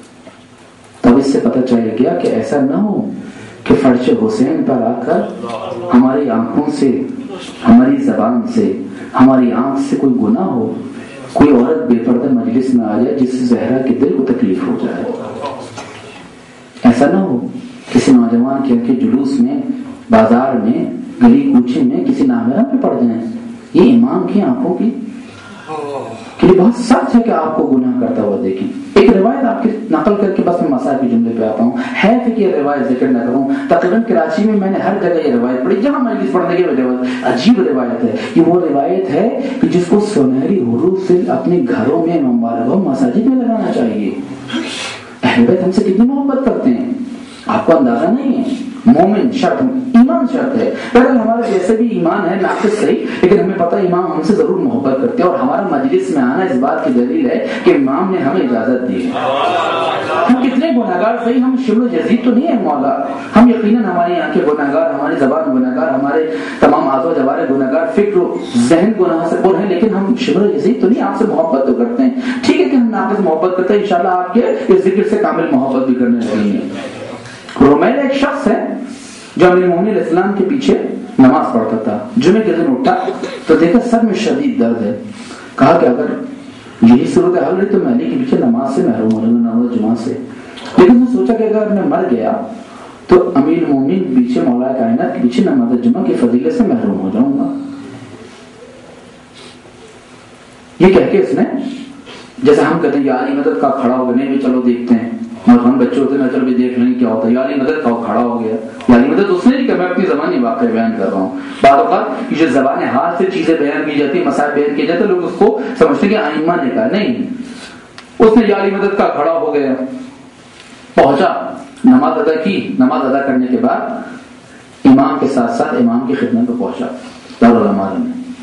تب اس سے پتہ چل گیا کہ ایسا نہ ہو کہ فرش حسین پر آ کر ہماری آنکھوں سے، ہماری زبان سے، ہماری آنکھ سے کوئی گناہ ہو، کوئی عورت بے پردہ مجلس میں آ جائے جس سے زہرا کے دل کو تکلیف ہو جائے۔ ایسا نہ ہو کسی نوجوان کے کے جلوس میں، بازار میں، گلی کوچے میں کسی نامحرم پہ پڑ جائیں۔ یہ امام کی آنکھوں کی کہ یہ بہت سخت ہے کہ آپ کو گناہ کرتا ہوا دیکھیں۔ ایک روایت آپ کی نقل کر کے بس میں مسائل کے جملے پہ آتا ہوں، ہے کہ یہ روایت ذکر نہ کروں، تقریباً کراچی میں میں نے ہر جگہ یہ روایت پڑھی، جہاں مجلس پڑھنے کی روایت، عجیب روایت ہے۔ یہ وہ روایت ہے کہ جس کو سنہری حروف سے اپنے گھروں میں، مبارک مساجد میں لگانا چاہیے۔ اہل بیت ہم سے کتنی محبت کرتے ہیں آپ کو اندازہ نہیں ہے۔ مومن شرط، ایمان شرط ہے، بہرحال ہمارا جیسے بھی ایمان ہے ناقص صحیح، لیکن ہمیں پتہ ہے امام ہم سے ضرور محبت کرتے ہیں، اور ہمارا مجلس میں آنا اس بات کی دلیل ہے کہ امام نے ہمیں اجازت دی ہے۔ ہم کتنے گناہگار صحیح، ہم شبر و جزید تو نہیں ہے مولا، ہم یقیناً ہماری آنکھیں گناہگار، ہماری زبان گناہگار، ہمارے تمام اعضاء و جوارح گناہگار، فکر و ذہن گناہ سے پر ہیں، لیکن ہم شبر و جزید تو نہیں، آپ سے محبت تو کرتے ہیں۔ ٹھیک ہے کہ ہم ناقص محبت کرتے ہیں، انشاءاللہ آپ کے اس ذکر سے کامل محبت بھی کرنے لگیں گے۔ رومیل ایک شخص ہے جو امیر المومنین علیہ السلام کے پیچھے نماز پڑھتا تھا، جمعے کے دن اٹھا تو دیکھا سر میں شدید درد ہے، کہا کہ اگر یہی صورت حال رہی تو میں علی کے پیچھے نماز سے محروم ہو جاؤں گا، نماز جمعہ سے۔ لیکن میں سوچا کہ اگر میں مر گیا تو امیر المومنین کے پیچھے، مولا کائنات کے پیچھے نماز جمعہ کی فضیلت سے محروم ہو جاؤں گا۔ یہ کہہ کے اس نے، جیسے ہم کہتے ہیں یا علی مدد کا کھڑا ہو گئے، چلو دیکھتے ہیں، اور ہم بچے ہوتے ہیں چلو بھی دیکھ لیں کیا ہوتا ہے، یا علی مدد کا کھڑا ہو گیا، یا علی مدد اس نے نہیں کہ میں اپنی زبانی واقعہ بیان کر رہا ہوں۔ بعض اوقات جو زبان حال سے چیزیں بیان کی جاتی ہیں، مسائل بیان کیے جاتے ہیں، لوگ اس کو سمجھتے ہیں کہ ائمہ نے کہا، نہیں، اس نے یا علی مدد کا کھڑا ہو گیا، پہنچا، نماز ادا کی، نماز ادا کرنے کے بعد امام کے ساتھ ساتھ امام کی خدمت میں پہنچا دارالعلوم میں۔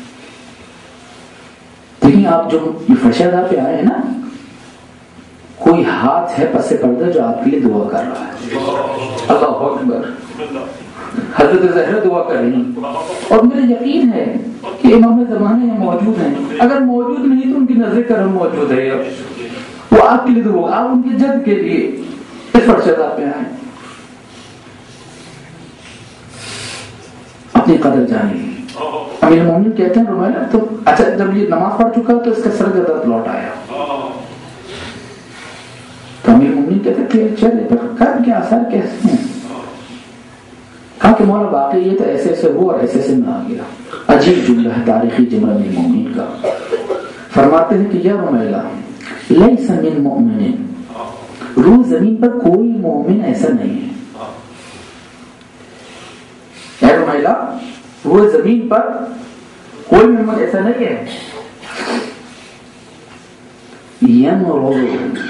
دیکھیں آپ جو یہ فرشادہ پہ آئے ہیں نا، کوئی ہاتھ ہے پس پردہ جو آپ کے لیے دعا کر رہا ہے. اللہ اکبر. حضرت زہرا دعا کر رہی ہیں اور مجھے یقین ہے کہ امام زمانے میں موجود ہیں. اگر موجود نہیں تو ان کی نظر کرم موجود ہے، وہ آپ کے لیے دعا، آپ ان کے جد کے لیے اس فرشادہ پہ آئے. اپنی قدر جانیے. امیر المومنین کہتے ہیں رومیلا تو اچھا جب یہ نماز پڑھ چکا تو اس کا سر کا درد لوٹ آیا. تو امیر المومنین کہتے تھے چلے پر کر کے آثار کیسے ہیں؟ کہا کہ مولا واقعی یہ تو ایسے ایسے ہوا اور ایسے ایسے نہ آ گیا. عجیب جملہ ہے تاریخی جملہ امیر المومنین کا. فرماتے ہیں کہ یا رومیلا لیس من مؤمن، روح زمین پر کوئی مومن ایسا نہیں ہے. اے رومیلا روح زمین پر کوئی مومن ایسا نہیں ہے. یمرض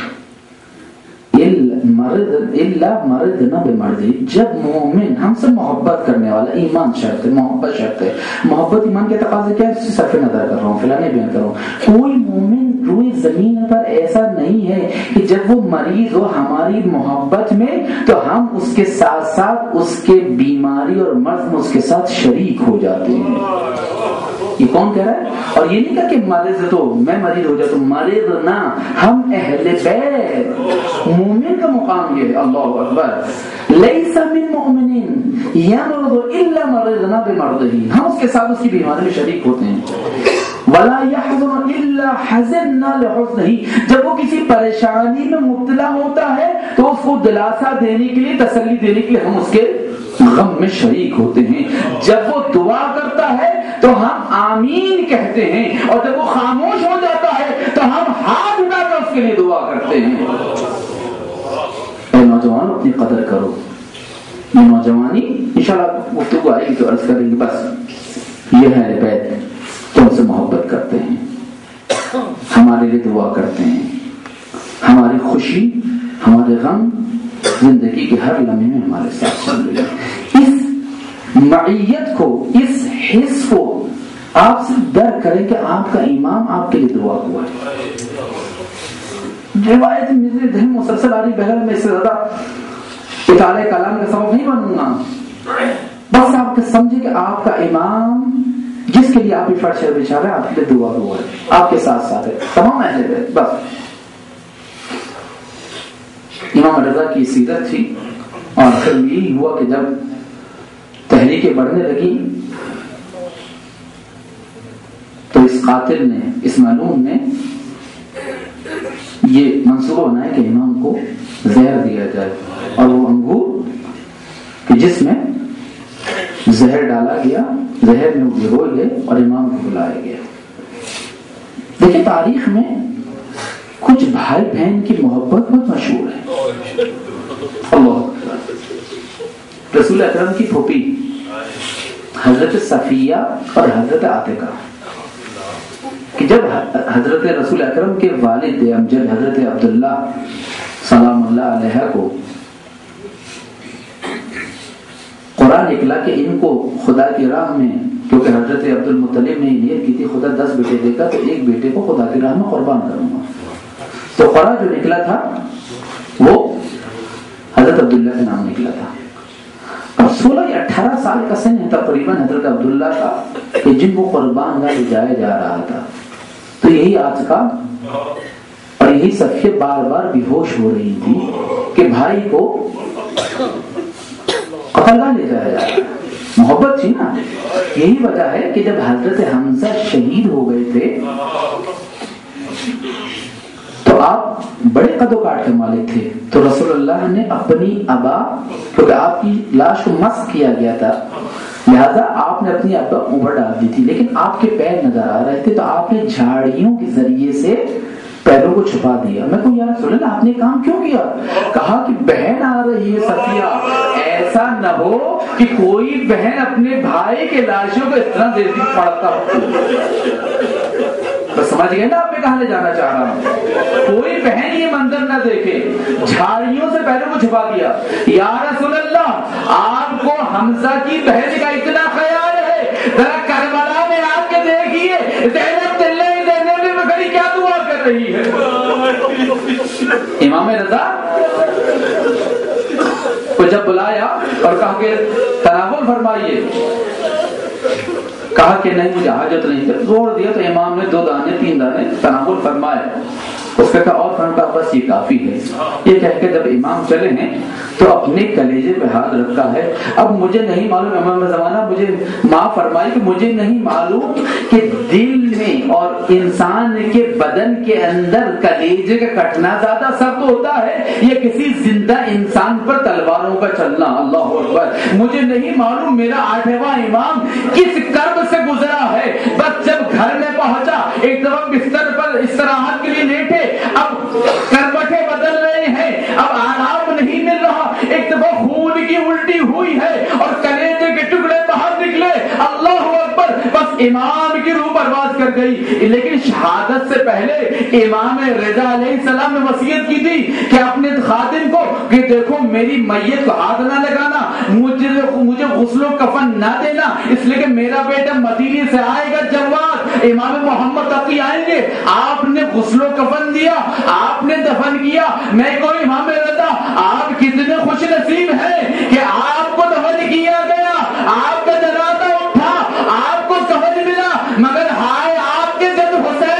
الا مرضنا بمرضی، جب مومن ہم سے محبت کرنے والا، ایمان شرط ہے، محبت شرط ہے. محبت ایمان کے تقاضے کیا ہے اس سے صرف نظر کر رہا ہوں، فلاں بیان کر رہا ہوں. کوئی مومن روئے زمین پر ایسا نہیں ہے کہ جب وہ مریض ہو ہماری محبت میں تو ہم اس کے ساتھ ساتھ اس کے بیماری اور مرض میں اس کے ساتھ شریک ہو جاتے ہیں. یہ کون کہہ رہا ہے؟ اور یہ نہیں کہا کہ مرض تو میں مریض ہو جاتا ہوں، مرض نہ، ہم اہل بیت. مومن کا مقام یہ ہے. اللہ اکبر. لیس من مؤمن یمرض الا مرضنا بمرضه، ہم اس کے ساتھ اس کی بیماری میں شریک ہوتے ہیں. ولا يحزن الا حزننا لحزنه، جب وہ کسی پریشانی میں مبتلا ہوتا ہے تو اس کو دلاسا دینے کے لیے، تسلی دینے کے لیے ہم اس کے غم میں شریک ہوتے ہیں. جب وہ دعا کرتا ہے تو ہم آمین کہتے ہیں، اور جب وہ خاموش ہو جاتا ہے تو ہم ہاتھ اٹھا کر اس کے لیے دعا کرتے ہیں. اے نوجوان اپنی قدر کرو. یہ نوجوانی انشاءاللہ گفتگو آئے گی تو عرض کریں گے. بس یہ ہے بیت تو ہم سے محبت کرتے ہیں، ہمارے لیے دعا کرتے ہیں، ہماری خوشی ہمارے غم زندگی کے ہر لمحے میں ہمارے ساتھ چل رہے ہیں. اس معیت کو، اس حس کو آپ صرف درک کریں کہ آپ کا امام آپ کے لیے دعا ہوا ہے. روایت میرے دل مسلسل آ رہی، بہرحال میں اس سے زیادہ اطالع کلام کا سبب نہیں بنوں گا. بس آپ کو سمجھے کہ آپ کا امام جس کے لیے آپ فرش بچھا رہے ہیں آپ کے لیے دعا ہوا ہے، آپ کے ساتھ ساتھ ہے، تمام اہل بیت. بس امام رضا کی سیرت تھی. اور پھر یہی ہوا کہ جب تحریکیں بڑھنے لگی تو اس قاتل نے، اس معلوم نے یہ منصوبہ بنایا کہ امام کو زہر دیا جائے، اور وہ انگور کہ جس میں زہر ڈالا گیا، زہر میں وہ بھگوئے گئے اور امام کو بلایا گیا. دیکھیں تاریخ میں کچھ بھائی بہن کی محبت بہت مشہور ہے. اللہ رسول اکرم کی پھوپھی حضرت صفیہ اور حضرت عاتقہ، کہ جب حضرت رسول اکرم کے والد امجد حضرت عبداللہ سلام اللہ علیہ کو قرآن نکلا کہ ان کو خدا کی راہ میں، کیونکہ حضرت عبد المطلب نے نیت کی تھی خدا دس بیٹے دے گا تو ایک بیٹے کو خدا کی راہ میں قربان کروں گا، تو قرآن جو نکلا تھا وہ حضرت عبداللہ کے نام نکلا تھا. اب سولہ یا اٹھارہ سال کا سن ہے تقریباً حضرت عبداللہ کا کہ جن کو قربان گاہ لے جایا جا رہا تھا. تو یہی آج کا اور یہی صفیہ بار بار بے ہوش ہو رہی تھی کہ بھائی کو قتل گاہ لے جایا جا رہا ہے. محبت تھی نا. یہی وجہ ہے کہ جب حضرت حمزہ شہید ہو گئے تھے تو آپ بڑے قد و کاٹ کے مالک تھے، تو رسول اللہ نے اپنی ابا، کیونکہ آپ کی لاش کو مسح کیا گیا تھا لہذا آپ نے اپنی ابا اوپر ڈال دی تھی، لیکن آپ کے پیر نظر آ رہے تھے تو آپ نے جھاڑیوں کے ذریعے سے پیروں کو چھپا دیا. میں کہوں یا رسول اللہ آپ نے کام کیوں کیا؟ کہا کہ بہن آ رہی ہے صفیہ، ایسا نہ ہو کہ کوئی بہن اپنے بھائی کے لاشوں کو اس طرح دیکھ پڑتا ہو. بس سمجھ گئے نا آپ میں کہاں لے جانا چاہ رہا ہوں. کوئی بہن یہ منظر نہ دیکھے، جھاڑیوں سے پیروں کو چھپا دیا. یا رسول اللہ آپ کو حمزہ کی بہن کا اتنا خیال ہے، ذرا کربلا میں آپ کے دیکھیے زینب تلے دینے میں کر رہی ہے. امام رضا کو جب بلایا اور کہا کہ تناول فرمائیے، کہا کہ نہیں مجھے حاجت نہیں ہے. زور دیا تو امام نے دو دانے تین دانے تناول فرمائے. اس کا کہا اور فرمایا بس یہ کافی ہے. یہ کہہ کے جب امام چلے ہیں تو اپنے کلیجے پہ ہاتھ رکھا ہے. اب مجھے نہیں معلوم، امام زمانہ مجھے معاف فرمائی کہ مجھے نہیں معلوم کہ دل میں اور انسان کے بدن کے اندر کلیجے کا کٹنا زیادہ سخت ہوتا ہے یا کسی زندہ انسان پر تلواروں کا چلنا. اللہ اکبر. مجھے نہیں معلوم میرا آٹھواں امام کس کرب سے گزرا ہے. بس جب گھر میں پہنچا ایک دفعہ بستر پر استراحت کے لیے لیٹے، اب کروٹیں بدل رہے ہیں، اب آرام نہیں مل رہا. ایک دفعہ خون کی الٹی ہوئی ہے اور کلیجے کے ٹکڑے باہر نکلے. اللہ اکبر. بس امام کی روح پرواز کر گئی. لیکن شہادت سے پہلے امام رضا علیہ السلام نے وصیت کی تھی کہ اپنے خادم کو کہ دیکھو میری میت کو ہاتھ نہ لگانا، مجھے مجھے غسل و کفن نہ دینا، اس لیے کہ میرا بیٹا مدینے سے آئے گا جواد، امام محمد تقی آئیں گے. آپ نے غسل و کفن دیا، آپ نے دفن کیا. میں کو امام رضا آپ کتنے خوش نصیب ہیں کہ آپ کو دفن کیا گیا، آپ کا جنازہ اٹھا، آپ کو سمجھ ملا. مگر ہائے آپ کے جد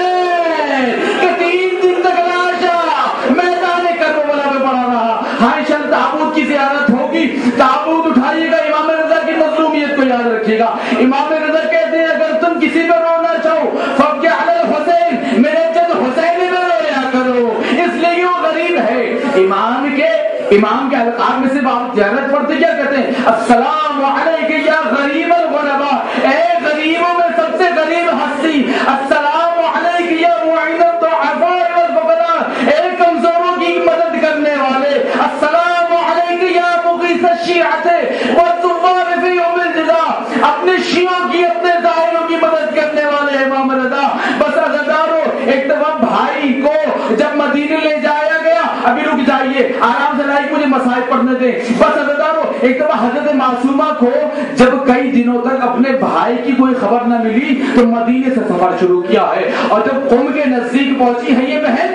حسین کہ تین دن تک لاشا میدان کربلا میں پڑا رہا. ہائے شل تابوت کی زیارت ہوگی، تابوت اٹھائیے گا، امام رضا کی مظلومیت کو یاد رکھیے گا. امام رضا کہتے ہیں اگر تم کسی پہ رونا چاہو فبکی علی الحسین، میرے جد حسین میں رویا کرو، اس لیے کہ وہ غریب ہے. امام کے امام کے القاب میں سے بات زیارت پڑھتے کیا کہتے ہیں؟ السلام علیک یا غریب الغرباء، اے غریبوں میں سب سے غریب ہستی. السلام علیک یا معین الضعفاء والفقراء، اے کمزوروں کی مدد کرنے والے. السلام علیک یا مغیث الشیعۃ والثوار فی یوم الجزاء، اپنے شیعوں کی اپنے ظاہروں کی مدد کرنے والے امام رضا. بس عزیزانو ایک دفعہ بھائی کو جب مدینے لے جایا گیا، ابھی رک جائیے آرام سے لائک مجھے مسائل پڑھنے دیں. بس عزیزانو ایک دفعہ حضرت معصومہ کو جب کئی دنوں تک اپنے بھائی کی کوئی خبر نہ ملی تو مدینے سے سفر شروع کیا ہے. اور جب قم کے نزدیک پہنچی ہے یہ بہن،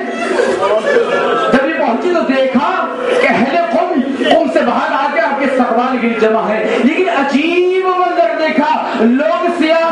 جب یہ پہنچی تو دیکھا کہ اہل قم قم سے باہر آ کے آپ کے استقبال کے لیے جمع ہے. لیکن عجیب منظر دیکھا، لوگ سیاہ